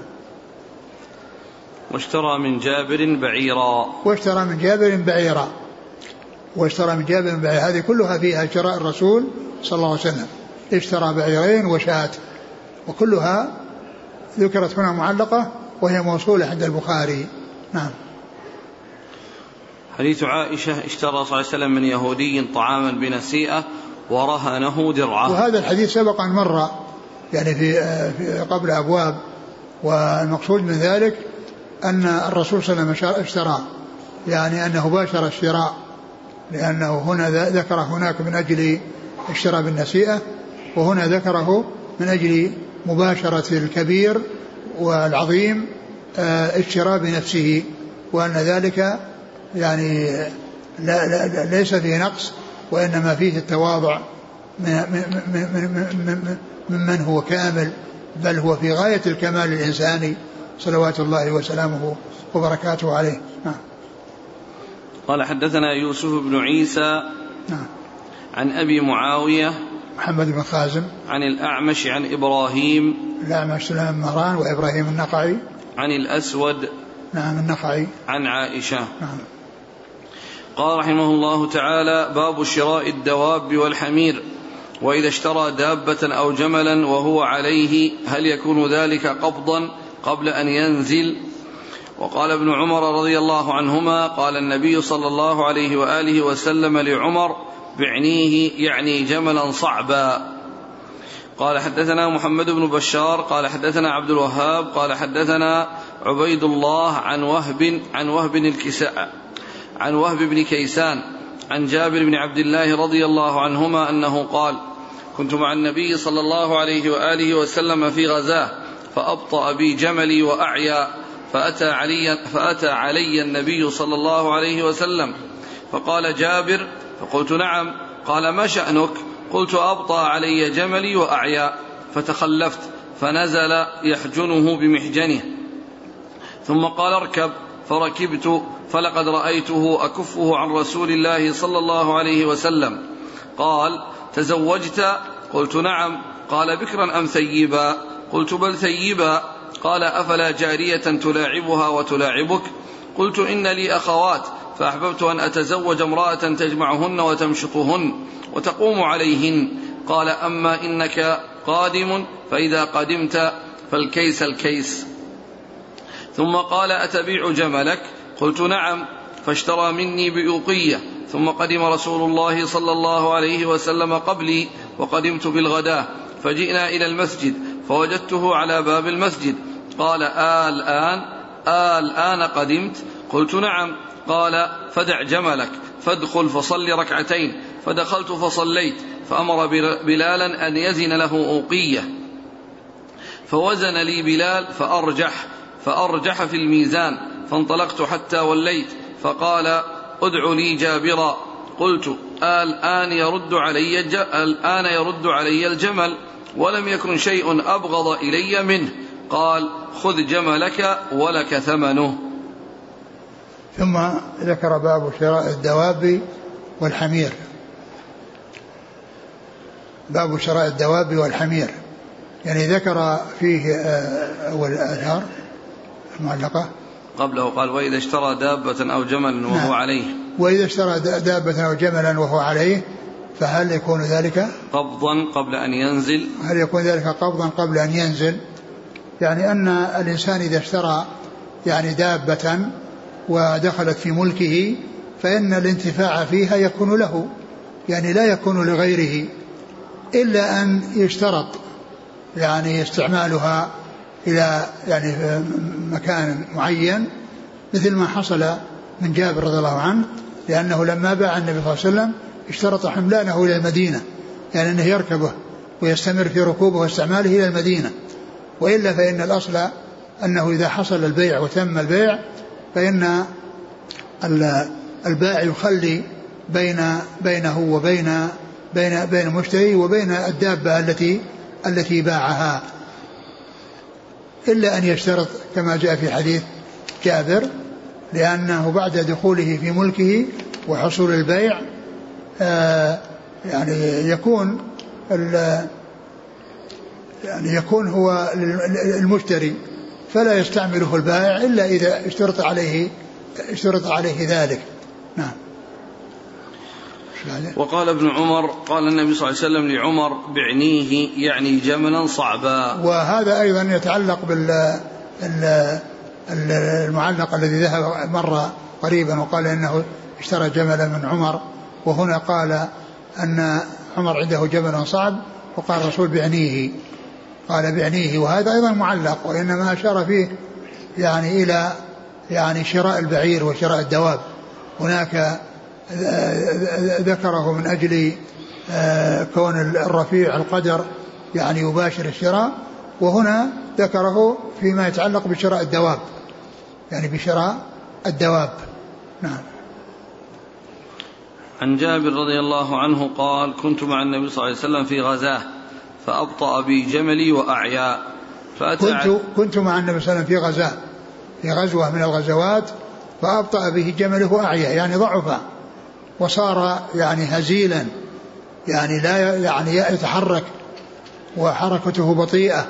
واشترى من جابر بعيرا. واشترى من جابر بعيرا. واشترى من جابر بعيرا. هذه كلها فيها شراء الرسول صلى الله عليه وسلم. اشترى بعيرين وشاة، وكلها ذكرت هنا معلقة وهي موصولة عند البخاري. نعم. حديث عائشة اشترى صلى الله عليه وسلم من يهودي طعاما بنسيئة ورهنه درعه. وهذا الحديث سبق أن مر يعني في, في قبل أبواب. والمقصود من ذلك أن الرسول صلى الله عليه وسلم اشترى، يعني أنه باشر الشراء، لأنه هنا ذكر هناك من أجل الشراء بالنسيئة، وهنا ذكره من أجل مباشرة الكبير والعظيم الشراء بنفسه، وأن ذلك يعني لا لا ليس فيه نقص، وإنما فيه التواضع ممن من هو كامل، بل هو في غاية الكمال الإنساني صلوات الله وسلامه وبركاته عليه. نعم. قال حدثنا يوسف بن عيسى نعم. عن أبي معاوية محمد بن خازم عن الأعمش عن إبراهيم الأعمش سلام مهران وإبراهيم النقعي عن الأسود نعم النقعي عن عائشة. نعم. قال رحمه الله تعالى: باب شراء الدواب والحمير، وإذا اشترى دابة أو جملا وهو عليه هل يكون ذلك قبضا قبل أن ينزل؟ وقال ابن عمر رضي الله عنهما: قال النبي صلى الله عليه وآله وسلم لعمر: بعنيه، يعني جملا صعبا. قال حدثنا محمد بن بشار قال حدثنا عبد الوهاب قال حدثنا عبيد الله عن وهب عن وهب الكساء عن وهب بن كيسان عن جابر بن عبد الله رضي الله عنهما أنه قال: كنت مع النبي صلى الله عليه وآله وسلم في غزاه فأبطأ بي جملي وأعيا، فأتى علي, فأتى علي النبي صلى الله عليه وسلم فقال: جابر؟ فقلت: نعم. قال: ما شأنك؟ قلت: أبطأ علي جملي وأعيا. فتخلفت فنزل يحجنه بمحجنه، ثم قال: اركب. فركبت، فلقد رأيته أكفه عن رسول الله صلى الله عليه وسلم. قال: تزوجت؟ قلت: نعم. قال: بكرا أم ثيبا؟ قلت: بل ثيبا. قال: أفلا جارية تلاعبها وتلاعبك؟ قلت: إن لي أخوات، فأحببت أن أتزوج امرأة تجمعهن وتمشطهن وتقوم عليهن. قال: أما إنك قادم، فإذا قدمت فالكيس الكيس. ثم قال: أتبيع جملك؟ قلت: نعم. فاشترى مني بأوقية. ثم قدم رسول الله صلى الله عليه وسلم قبلي، وقدمت بالغداة، فجئنا إلى المسجد فوجدته على باب المسجد. قال: آه الآن آه الآن قدمت؟ قلت: نعم. قال: فدع جملك فادخل فصل ركعتين. فدخلت فصليت، فأمر بلالا أن يزن له أوقية، فوزن لي بلال فأرجح فأرجح في الميزان، فانطلقت حتى وليت فقال ادع لي جابرا. قلت الآن يرد علي, الآن يرد علي الجمل ولم يكن شيء أبغض إلي منه. قال خذ جملك ولك ثمنه. ثم ذكر باب شراء الدواب والحمير. باب شراء الدواب والحمير يعني ذكر فيه أول الأثار المعلقة قبله قال وإذا اشترى دابة أو جملا وهو عليه. وإذا اشترى دابة أو جملا وهو عليه فهل يكون ذلك قبضا قبل أن ينزل؟ هل يكون ذلك قبضا قبل أن ينزل؟ يعني أن الإنسان إذا اشترى يعني دابة ودخلت في ملكه فإن الانتفاع فيها يكون له يعني لا يكون لغيره إلا أن يشترط يعني استعمالها إلى يعني مكان معين مثل ما حصل من جابر رضي الله عنه لأنه لما باع النبي صلى الله عليه وسلم اشترط حملانه إلى المدينة يعني أنه يركبه ويستمر في ركوبه واستعماله إلى المدينة وإلا فإن الأصل أنه إذا حصل البيع وتم البيع فإن البائع يخلي بين بينه وبين بين بين المشتري وبين الدابة التي التي باعها إلا أن يشترط كما جاء في حديث جابر لأنه بعد دخوله في ملكه وحصول البيع آه يعني يكون يعني يكون هو المشتري فلا يستعمله البائع إلا إذا اشترط عليه اشترط عليه ذلك. نعم. وقال ابن عمر قال النبي صلى الله عليه وسلم لعمر بعنيه يعني جملا صعبا. وهذا أيضا يتعلق بالمعلق الذي ذهب مرة قريبا وقال إنه اشترى جملا من عمر وهنا قال أن عمر عنده جمل صعب وقال الرسول بعنيه قال بعنيه وهذا أيضا معلق وإنما أشار فيه يعني إلى يعني شراء البعير وشراء الدواب هناك ذكره من أجل كون الرفيع القدر يعني يباشر الشراء وهنا ذكره فيما يتعلق بشراء الدواب يعني بشراء الدواب. نعم. عن جابر رضي الله عنه قال كنت مع النبي صلى الله عليه وسلم في غزاه فأبطأ بي جملي وأعيا كنت, كنت مع النبي صلى الله عليه وسلم في غزاه في غزوة من الغزوات فأبطأ به جمله وأعيا يعني ضعف وصار يعني هزيلا يعني لا يعني يتحرك وحركته بطيئة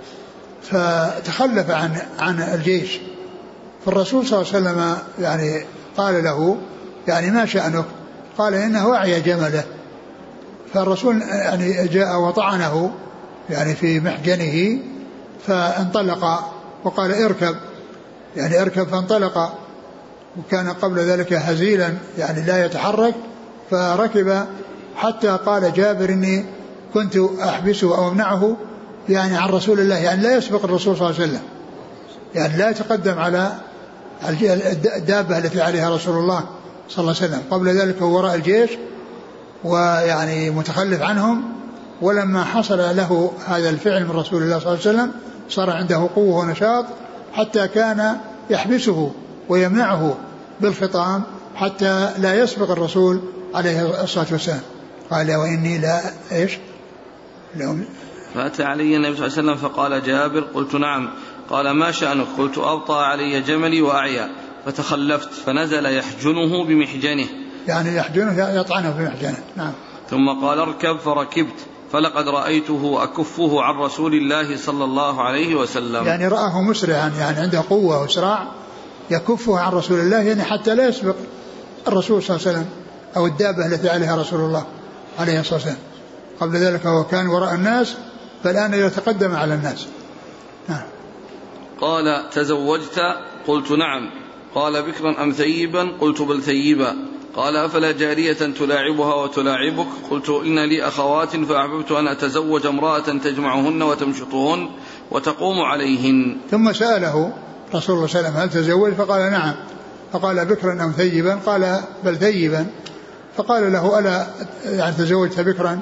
فتخلف عن عن الجيش فالرسول صلى الله عليه وسلم يعني قال له يعني ما شأنك؟ قال إنه أعيا جمله فالرسول يعني جاء وطعنه يعني في محجنه فانطلق وقال اركب يعني اركب فانطلق وكان قبل ذلك هزيلا يعني لا يتحرك فركب حتى قال جابر إني كنت أحبسه أو أمنعه يعني عن رسول الله يعني لا يسبق الرسول صلى الله عليه وسلم يعني لا يتقدم على الدابة التي عليها رسول الله صلى الله عليه وسلم قبل ذلك هو وراء الجيش ويعني متخلف عنهم ولما حصل له هذا الفعل من رسول الله صلى الله عليه وسلم صار عنده قوة ونشاط حتى كان يحبسه ويمنعه بالخطام حتى لا يسبق الرسول عليه الصلاة والسلام. قال وإني لا إيش لو فأتى علي النبي صلى الله عليه وسلم فقال جابر قلت نعم قال ما شأنك؟ قلت أبطأ علي جملي وأعيا فتخلفت فنزل يحجنه بمحجنه يعني يحجنه يطعنه بمحجنه. نعم. ثم قال اركب فركبت فلقد رأيته أكفه عن رسول الله صلى الله عليه وسلم يعني رآه مسرعا يعني عنده قوة وسراع يكفه عن رسول الله يعني حتى لا يسبق الرسول صلى الله عليه وسلم أو الدابة التي عليها رسول الله عليه الصلاة والسلام. قبل ذلك هو كان وراء الناس فالآن يتقدم على الناس. نعم. قال تزوجت؟ قلت نعم. قال بكرا أم ثيبا؟ قلت بل ثيبا. قال أفلا جارية تلاعبها وتلاعبك؟ قلت إن لي أخوات فأحببت أن أتزوج امرأة تجمعهن وتمشطهن وتقوم عليهن. ثم سأله رسول الله صلى الله عليه وسلم هل تزوج؟ فقال نعم. فقال بكرا أم ثيبا؟ قال بل ثيبا. فقال له ألا يعني تزوجت بكرا؟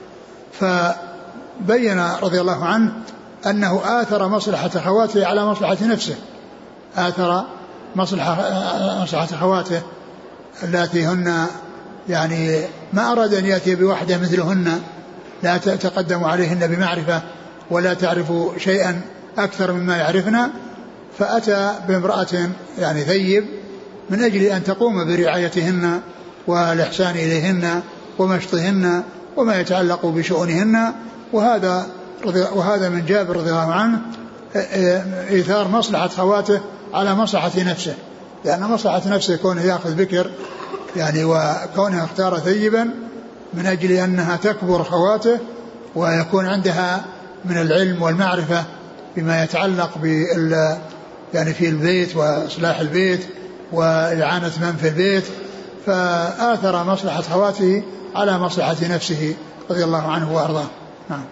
فبين رضي الله عنه أنه آثر مصلحة أخواته على مصلحة نفسه آثر مصلحة مصلحة أخواته التي هن يعني ما أراد أن يأتي بوحدة مثلهن لا تتقدم عليهن بمعرفة ولا تعرف شيئا أكثر مما يعرفنا، فأتى بامرأة يعني ثيب من أجل أن تقوم برعايتهن والإحسان إليهن ومشطهن وما يتعلق بشؤونهن. وهذا وهذا من جابر رضي الله عنه إيثار مصلحة خواته على مصلحة نفسه، لأن مصلحة نفسه كونه يأخذ بكر يعني وكونه اختار ثيبا من أجل أنها تكبر خواته ويكون عندها من العلم والمعرفة بما يتعلق بال يعني في البيت وإصلاح البيت وإعانة من في البيت، فآثر مصلحة خواته على مصلحة نفسه رضي الله عنه وأرضاه. نعم.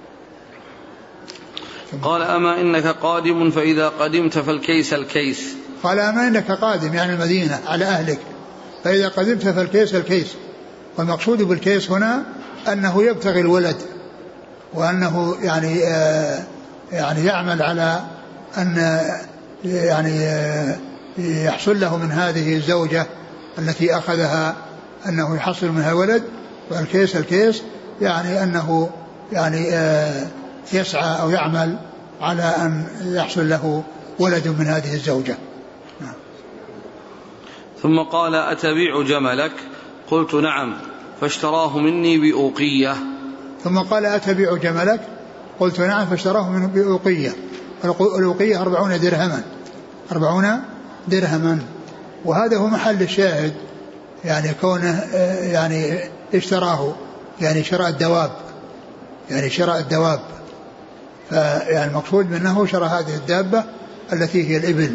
قال أما إنك قادم فإذا قدمت فالكيس الكيس. قال أما إنك قادم يعني المدينة على أهلك، فإذا قدمت فالكيس الكيس. والمقصود بالكيس هنا أنه يبتغي الولد وأنه يعني آه يعني يعمل على أن يعني آه يحصل له من هذه الزوجة التي أخذها أنه يحصل منها ولد. والكيس الكيس يعني أنه يعني آه يسعى أو يعمل على أن يحصل له ولد من هذه الزوجة. نعم. ثم قال أتبيع جملك؟ قلت نعم، فاشتراه مني بأوقية. ثم قال أتبيع جملك؟ قلت نعم، فاشتراه منه بأوقية. الأوقية أربعون درهما أربعون درهما وهذا هو محل الشاهد يعني كونه يعني اشتراه يعني شراء الدواب يعني شراء الدواب فيعني المقصود منه شرى هذه الدابة التي هي الإبل.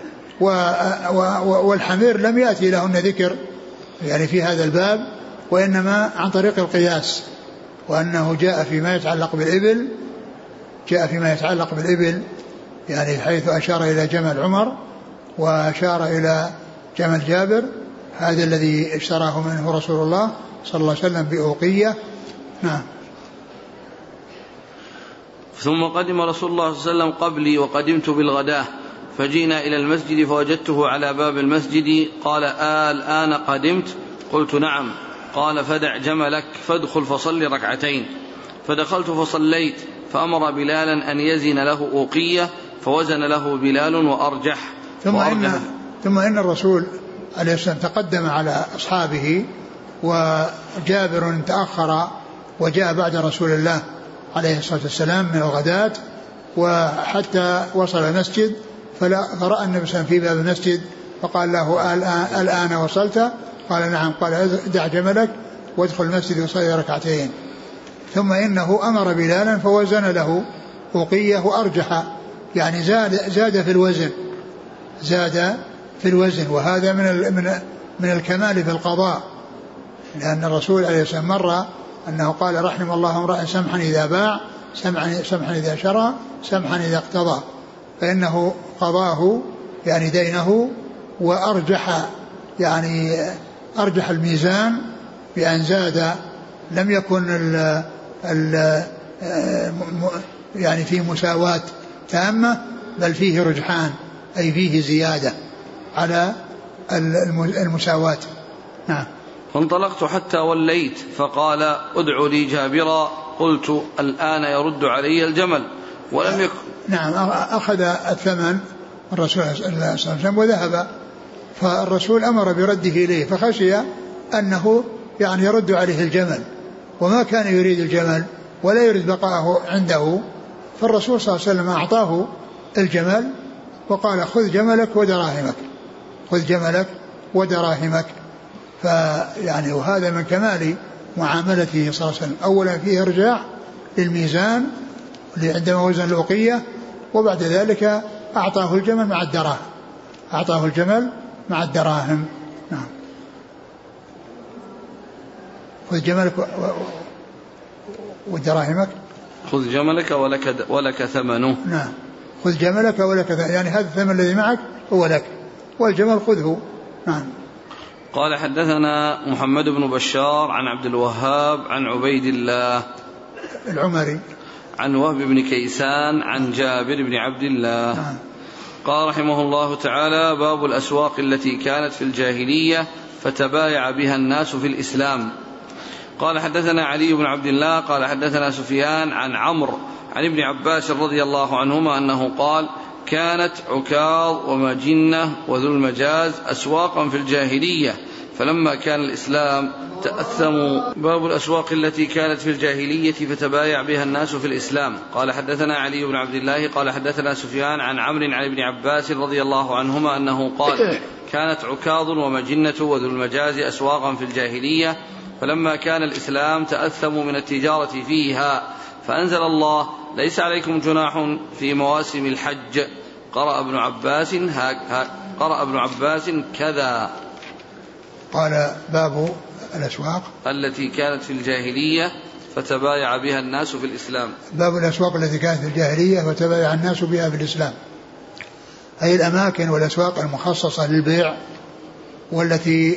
والحمير لم يأتي لهن ذكر يعني في هذا الباب، وإنما عن طريق القياس، وأنه جاء فيما يتعلق بالإبل جاء فيما يتعلق بالإبل يعني حيث أشار إلى جمل عمر وأشار إلى جمل جابر، هذا الذي اشتراه منه رسول الله صلى الله عليه وسلم بأوقية. نعم. ثم قدم رسول الله صلى الله عليه وسلم قبلي وقدمت بالغداة، فجينا إلى المسجد فوجدته على باب المسجد. قال آه الآن قدمت؟ قلت نعم. قال فدع جملك فادخل فصل ركعتين. فدخلت فصليت، فأمر بلالا أن يزن له أوقية، فوزن له بلال وأرجح. ثم إن, ثم إن الرسول عليه السلام تقدم على أصحابه، وجابر تأخر وجاء بعد رسول الله عليه الصلاة والسلام من الغداة، وحتى وصل المسجد فرأى النبي صلى الله عليه وسلم في باب المسجد فقال له الآن, الآن وصلت؟ قال نعم. قال دع جملك وادخل المسجد وصلي ركعتين. ثم إنه أمر بلالا فوزن له أوقية وأرجح يعني زاد, زاد في الوزن زاد في الوزن وهذا من من من الكمال في القضاء، لأن الرسول عليه السلام مر أنه قال رحم الله امرأ سمحا إذا باع سمحا, سمحا إذا شرى سمحا إذا اقتضى، فإنه قضاه يعني دينه وأرجح يعني أرجح الميزان بأن زاد، لم يكن ال ال يعني فيه مساواة تامة بل فيه رجحان أي فيه زيادة على المساواة. نعم. فانطلقت حتى وليت فقال ادع لي جابرا. قلت الآن يرد علي الجمل ولم يكن. نعم. أخذ الثمن الرسول صلى الله عليه وسلم وذهب، فالرسول أمر برده إليه فخشي أنه يعني يرد عليه الجمل، وما كان يريد الجمل ولا يريد بقاءه عنده، فالرسول صلى الله عليه وسلم أعطاه الجمل وقال خذ جملك ودراهمك خذ جملك ودراهمك. فيعني وهذا من كمال معاملته صلى الله عليه وسلم. أولا فيه إرجاع للميزان عندما وزن الأوقية، وبعد ذلك أعطاه الجمل مع الدراهم أعطاه الجمل مع الدراهم. نعم. خذ جملك ودراهمك خذ جملك ولك, ولك ثمنه. نعم. خذ جملك ولك ثمنه يعني هذا الثمن الذي معك هو لك والجمل خذه. نعم. قال حدثنا محمد بن بشار عن عبد الوهاب عن عبيد الله العمري عن وهب بن كيسان عن جابر بن عبد الله. نعم. قال رحمه الله تعالى: باب الأسواق التي كانت في الجاهلية فتبايع بها الناس في الإسلام. قال حدثنا علي بن عبد الله قال حدثنا سفيان عن عمرو عن ابن عباس رضي الله عنهما أنه قال: كانت عكاظ ومجنة وذو المجاز أسواقا في الجاهلية، فلما كان الإسلام تأثموا. باب الأسواق التي كانت في الجاهلية فتبايع بها الناس في الإسلام. قال حدثنا علي بن عبد الله قال حدثنا سفيان عن عمرو عن ابن عباس رضي الله عنهما أنه قال: كانت عكاظ ومجنة وذو المجاز أسواقا في الجاهلية، فلما كان الإسلام تأثموا من التجارة فيها، فأنزل الله: ليس عليكم جناح في مواسم الحج. قرأ ابن عباس قرأ ابن عباس كذا. قال: باب الأسواق التي كانت في الجاهلية فتبايع بها الناس في الإسلام. باب الأسواق التي كانت في الجاهلية فتبايع الناس بها في الإسلام، أي الأماكن والأسواق المخصصة للبيع والتي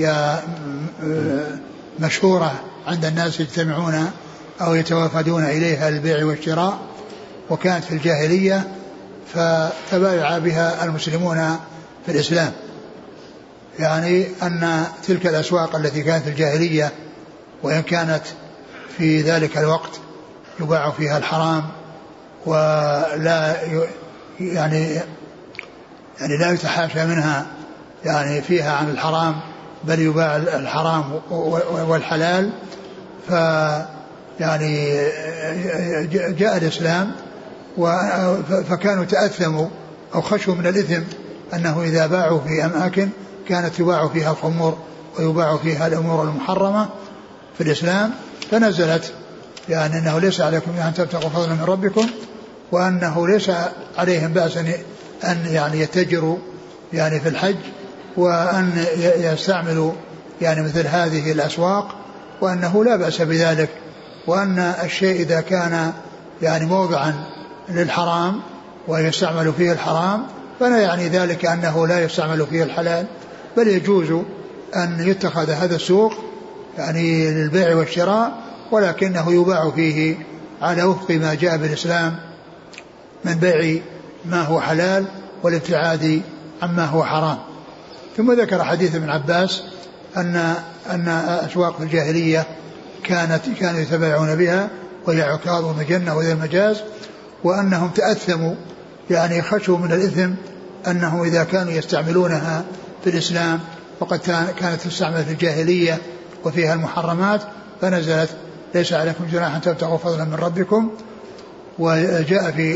مشهورة عند الناس يجتمعون أو يتوافدون إليها للبيع والشراء، وكانت في الجاهلية فتبايع بها المسلمون في الإسلام. يعني أن تلك الأسواق التي كانت في الجاهلية وإن كانت في ذلك الوقت يباع فيها الحرام ولا يعني يعني لا يتحاشى منها يعني فيها عن الحرام، بل يباع الحرام والحلال، ف يعني جاء الإسلام فكانوا تأثموا أو خشوا من الإثم أنه إذا باعوا في أماكن كانت يباع فيها الخمور ويباع فيها الأمور المحرمة في الإسلام، فنزلت يعني أنه ليس عليكم أن تبتغوا فضلا من ربكم، وأنه ليس عليهم بأس أن يعني يتجروا يعني في الحج، وأن يستعملوا يعني مثل هذه الأسواق، وأنه لا بأس بذلك، وأن الشيء إذا كان يعني موضعا للحرام ويستعمل فيه الحرام فلا يعني ذلك أنه لا يستعمل فيه الحلال، بل يجوز أن يتخذ هذا السوق يعني للبيع والشراء، ولكنه يباع فيه على وفق ما جاء بالإسلام من بيع ما هو حلال والابتعاد عما هو حرام. ثم ذكر حديث ابن عباس أن أن أسواق في الجاهلية كانت كانوا يتبايعون بها، وهي عكاظ ومجنة وذي المجاز، وأنهم تأثموا يعني خشوا من الإثم أنه إذا كانوا يستعملونها في الإسلام وقد كانت تستعمل في الجاهلية وفيها المحرمات، فنزلت: ليس عليكم جناح أن تبتغوا فضلا من ربكم. وجاء في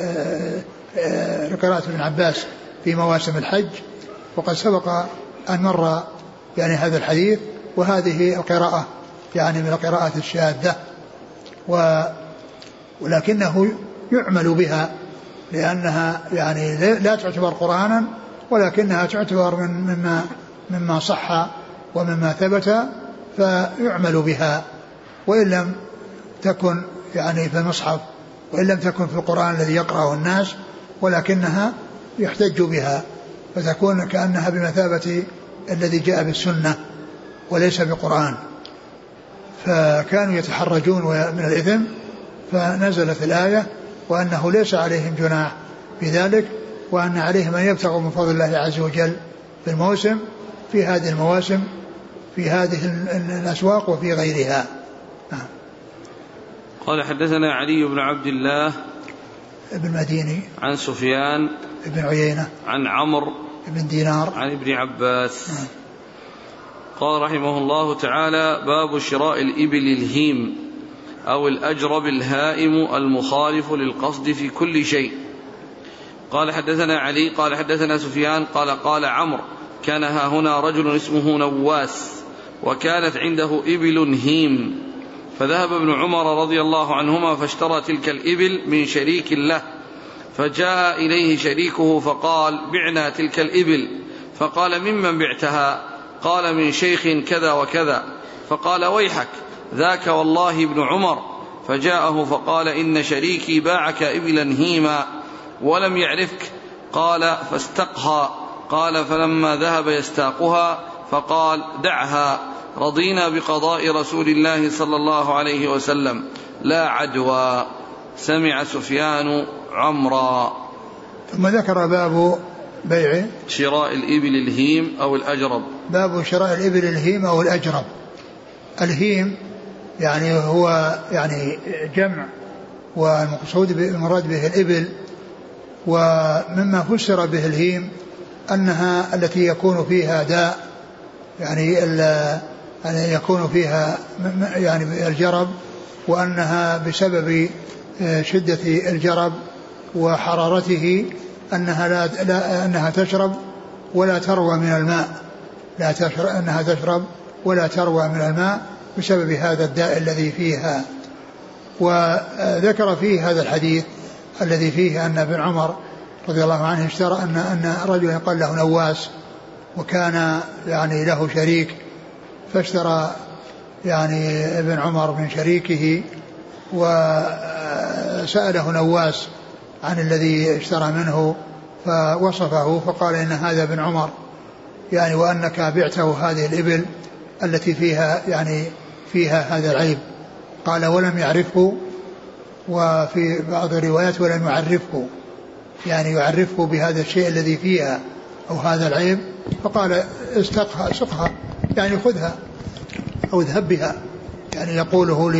قراءة ابن عباس في مواسم الحج، وقد سبق أن مر يعني هذا الحديث، وهذه القراءة يعني من القراءات الشاذة، ولكنه يعمل بها لأنها يعني لا تعتبر قرآنا، ولكنها تعتبر من مما مما صح ومما ثبت، فيعمل بها، وإن لم تكن يعني في المصحف، وإن لم تكن في القرآن الذي يقرأه الناس، ولكنها يحتج بها، فتكون كأنها بمثابة الذي جاء بالسنة وليس بقرآن. فكانوا يتحرجون من الإثم، فنزلت الآية وأنه ليس عليهم جناح في ذلك، وأن عليهم أن يبتغوا من فضل الله عز وجل في الموسم في هذه المواسم في هذه الأسواق وفي غيرها. قال حدثنا علي بن عبد الله ابن مديني عن سفيان ابن عيينة عن عمرو ابن دينار عن ابن عباس. قال رحمه الله تعالى: باب شراء الإبل الهيم أو الأجرب الهائم المخالف للقصد في كل شيء. قال حدثنا علي قال حدثنا سفيان قال قال عمرو: كان ها هنا رجل اسمه نواس، وكانت عنده إبل هيم، فذهب ابن عمر رضي الله عنهما فاشترى تلك الإبل من شريك له، فجاء إليه شريكه فقال: بعنا تلك الإبل. فقال: ممن بعتها؟ قال: من شيخ كذا وكذا. فقال: ويحك، ذاك والله ابن عمر. فجاءه فقال: إن شريكي باعك إبلا هيما ولم يعرفك. قال: فاستقها. قال: فلما ذهب يستاقها فقال: دعها، رضينا بقضاء رسول الله صلى الله عليه وسلم، لا عدوى. سمع سفيان عمرا. ثم ذكر باب بيع شراء الإبل الهيم أو الأجرب. باب شراء الإبل الهيم أو الأجرب. الهيم يعني هو يعني جمع، والمقصود المراد به الإبل. ومما فسر به الهيم أنها التي يكون فيها داء، يعني يكون فيها يعني الجرب، وأنها بسبب شدة الجرب وحرارته أنها, لا لا أنها تشرب ولا تروى من الماء، لا تشرب أنها تشرب ولا تروى من الماء بسبب هذا الداء الذي فيها. وذكر فيه هذا الحديث الذي فيه أن ابن عمر رضي الله عنه اشترى أن أن رجلا قال له نواس، وكان يعني له شريك، فاشترى يعني ابن عمر من شريكه، وسأله نواس عن الذي اشترى منه فوصفه، فقال إن هذا ابن عمر، يعني وأنك بعته هذه الإبل التي فيها يعني فيها هذا العيب. قال ولم يعرفه، وفي بعض الروايات ولم يعرفه، يعني يعرفه بهذا الشيء الذي فيها أو هذا العيب. فقال استقها سقها، يعني خذها أو اذهب بها، يعني يقوله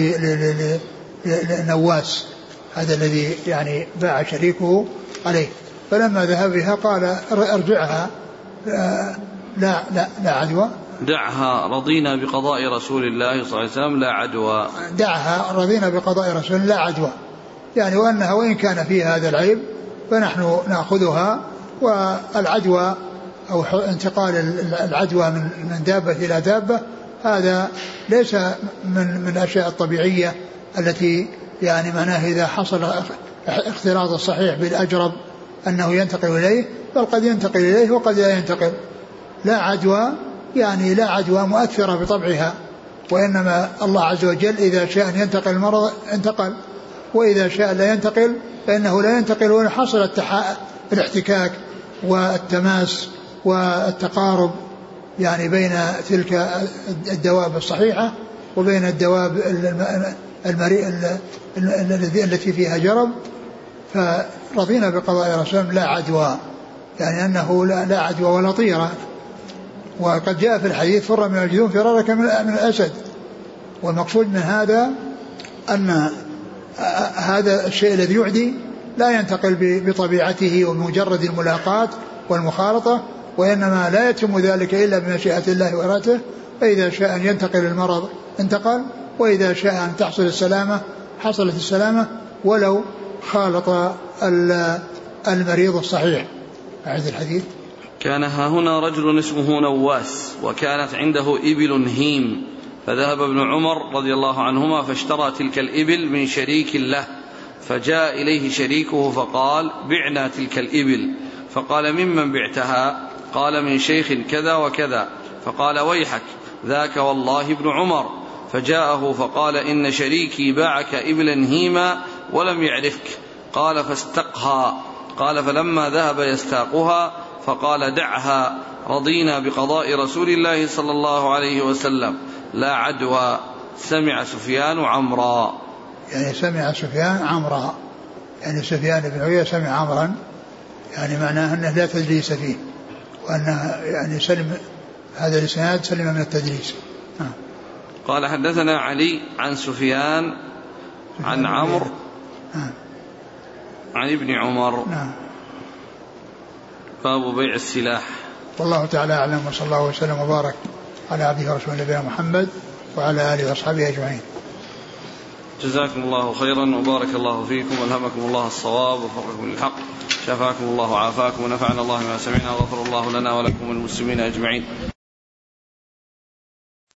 لنواس هذا الذي يعني باع شريكه عليه. فلما ذهب بها قال ارجعها، لا لا لا عدوى، دعها رضينا بقضاء رسول الله صلى الله عليه وسلم لا عدوى، دعها رضينا بقضاء رسول الله لا عدوى، يعني وأنها وإن كان فيها هذا العيب فنحن نأخذها. والعدوى أو انتقال العدوى من دابة إلى دابة هذا ليس من من الأشياء الطبيعية التي يعني معناه إذا حصل اختلاط الصحيح بالأجرب أنه ينتقل إليه، بل قد ينتقل إليه وقد لا ينتقل. لا عدوى يعني لا عدوى مؤثرة بطبعها، وإنما الله عز وجل إذا شاء أن ينتقل المرض انتقل، وإذا شاء لا ينتقل فإنه لا ينتقل، وإن حصل الاحتكاك والتماس والتقارب يعني بين تلك الدواب الصحيحة وبين الدواب التي فيها جرب. فرضينا بقضاء رسول لا عدوى، يعني أنه لا عدوى ولا طيرة. وقد جاء في الحديث فر من الجذوم فرارك من الأسد. والمقصود من هذا أن هذا الشيء الذي يعدي لا ينتقل بطبيعته ومجرد الملاقاة والمخالطة، وإنما لا يتم ذلك إلا بمشيئة الله وإرادته. فإذا شاء أن ينتقل المرض انتقل، وإذا شاء أن تحصل السلامة حصلت السلامة ولو خالط المريض الصحيح. أعد الحديث. كان ها هنا رجل اسمه نواس، وكانت عنده إبل هيم، فذهب ابن عمر رضي الله عنهما فاشترى تلك الإبل من شريك له، فجاء إليه شريكه فقال بعنا تلك الإبل، فقال ممن بعتها؟ قال من شيخ كذا وكذا. فقال ويحك ذاك والله ابن عمر. فجاءه فقال إن شريكي باعك إبلا هيما ولم يعرفك. قال فاستقها. قال فلما ذهب يستاقها فقال دعها رضينا بقضاء رسول الله صلى الله عليه وسلم لا عدوى. سمع سفيان عمرا، يعني سمع سفيان عمرا، يعني سفيان بن عيينة سمع عمرا، يعني معناه أنه لا تدليس فيه، وأنه يعني سلم هذا الإسناد سلم من التدليس. قال حدثنا علي عن سفيان عن عمرو عن ابن عمر. نعم. باب بيع السلاح. والله تعالى أعلم، وصلى الله وسلم وبارك على عبده ورسوله نبينا محمد وعلى آله وأصحابه أجمعين. جزاكم الله خيرا وبارك الله فيكم والهمكم الله الصواب ووفقكم للحق، شفاكم الله وعافاكم ونفعنا الله ما سمعنا وغفر الله لنا ولكم والمسلمين أجمعين.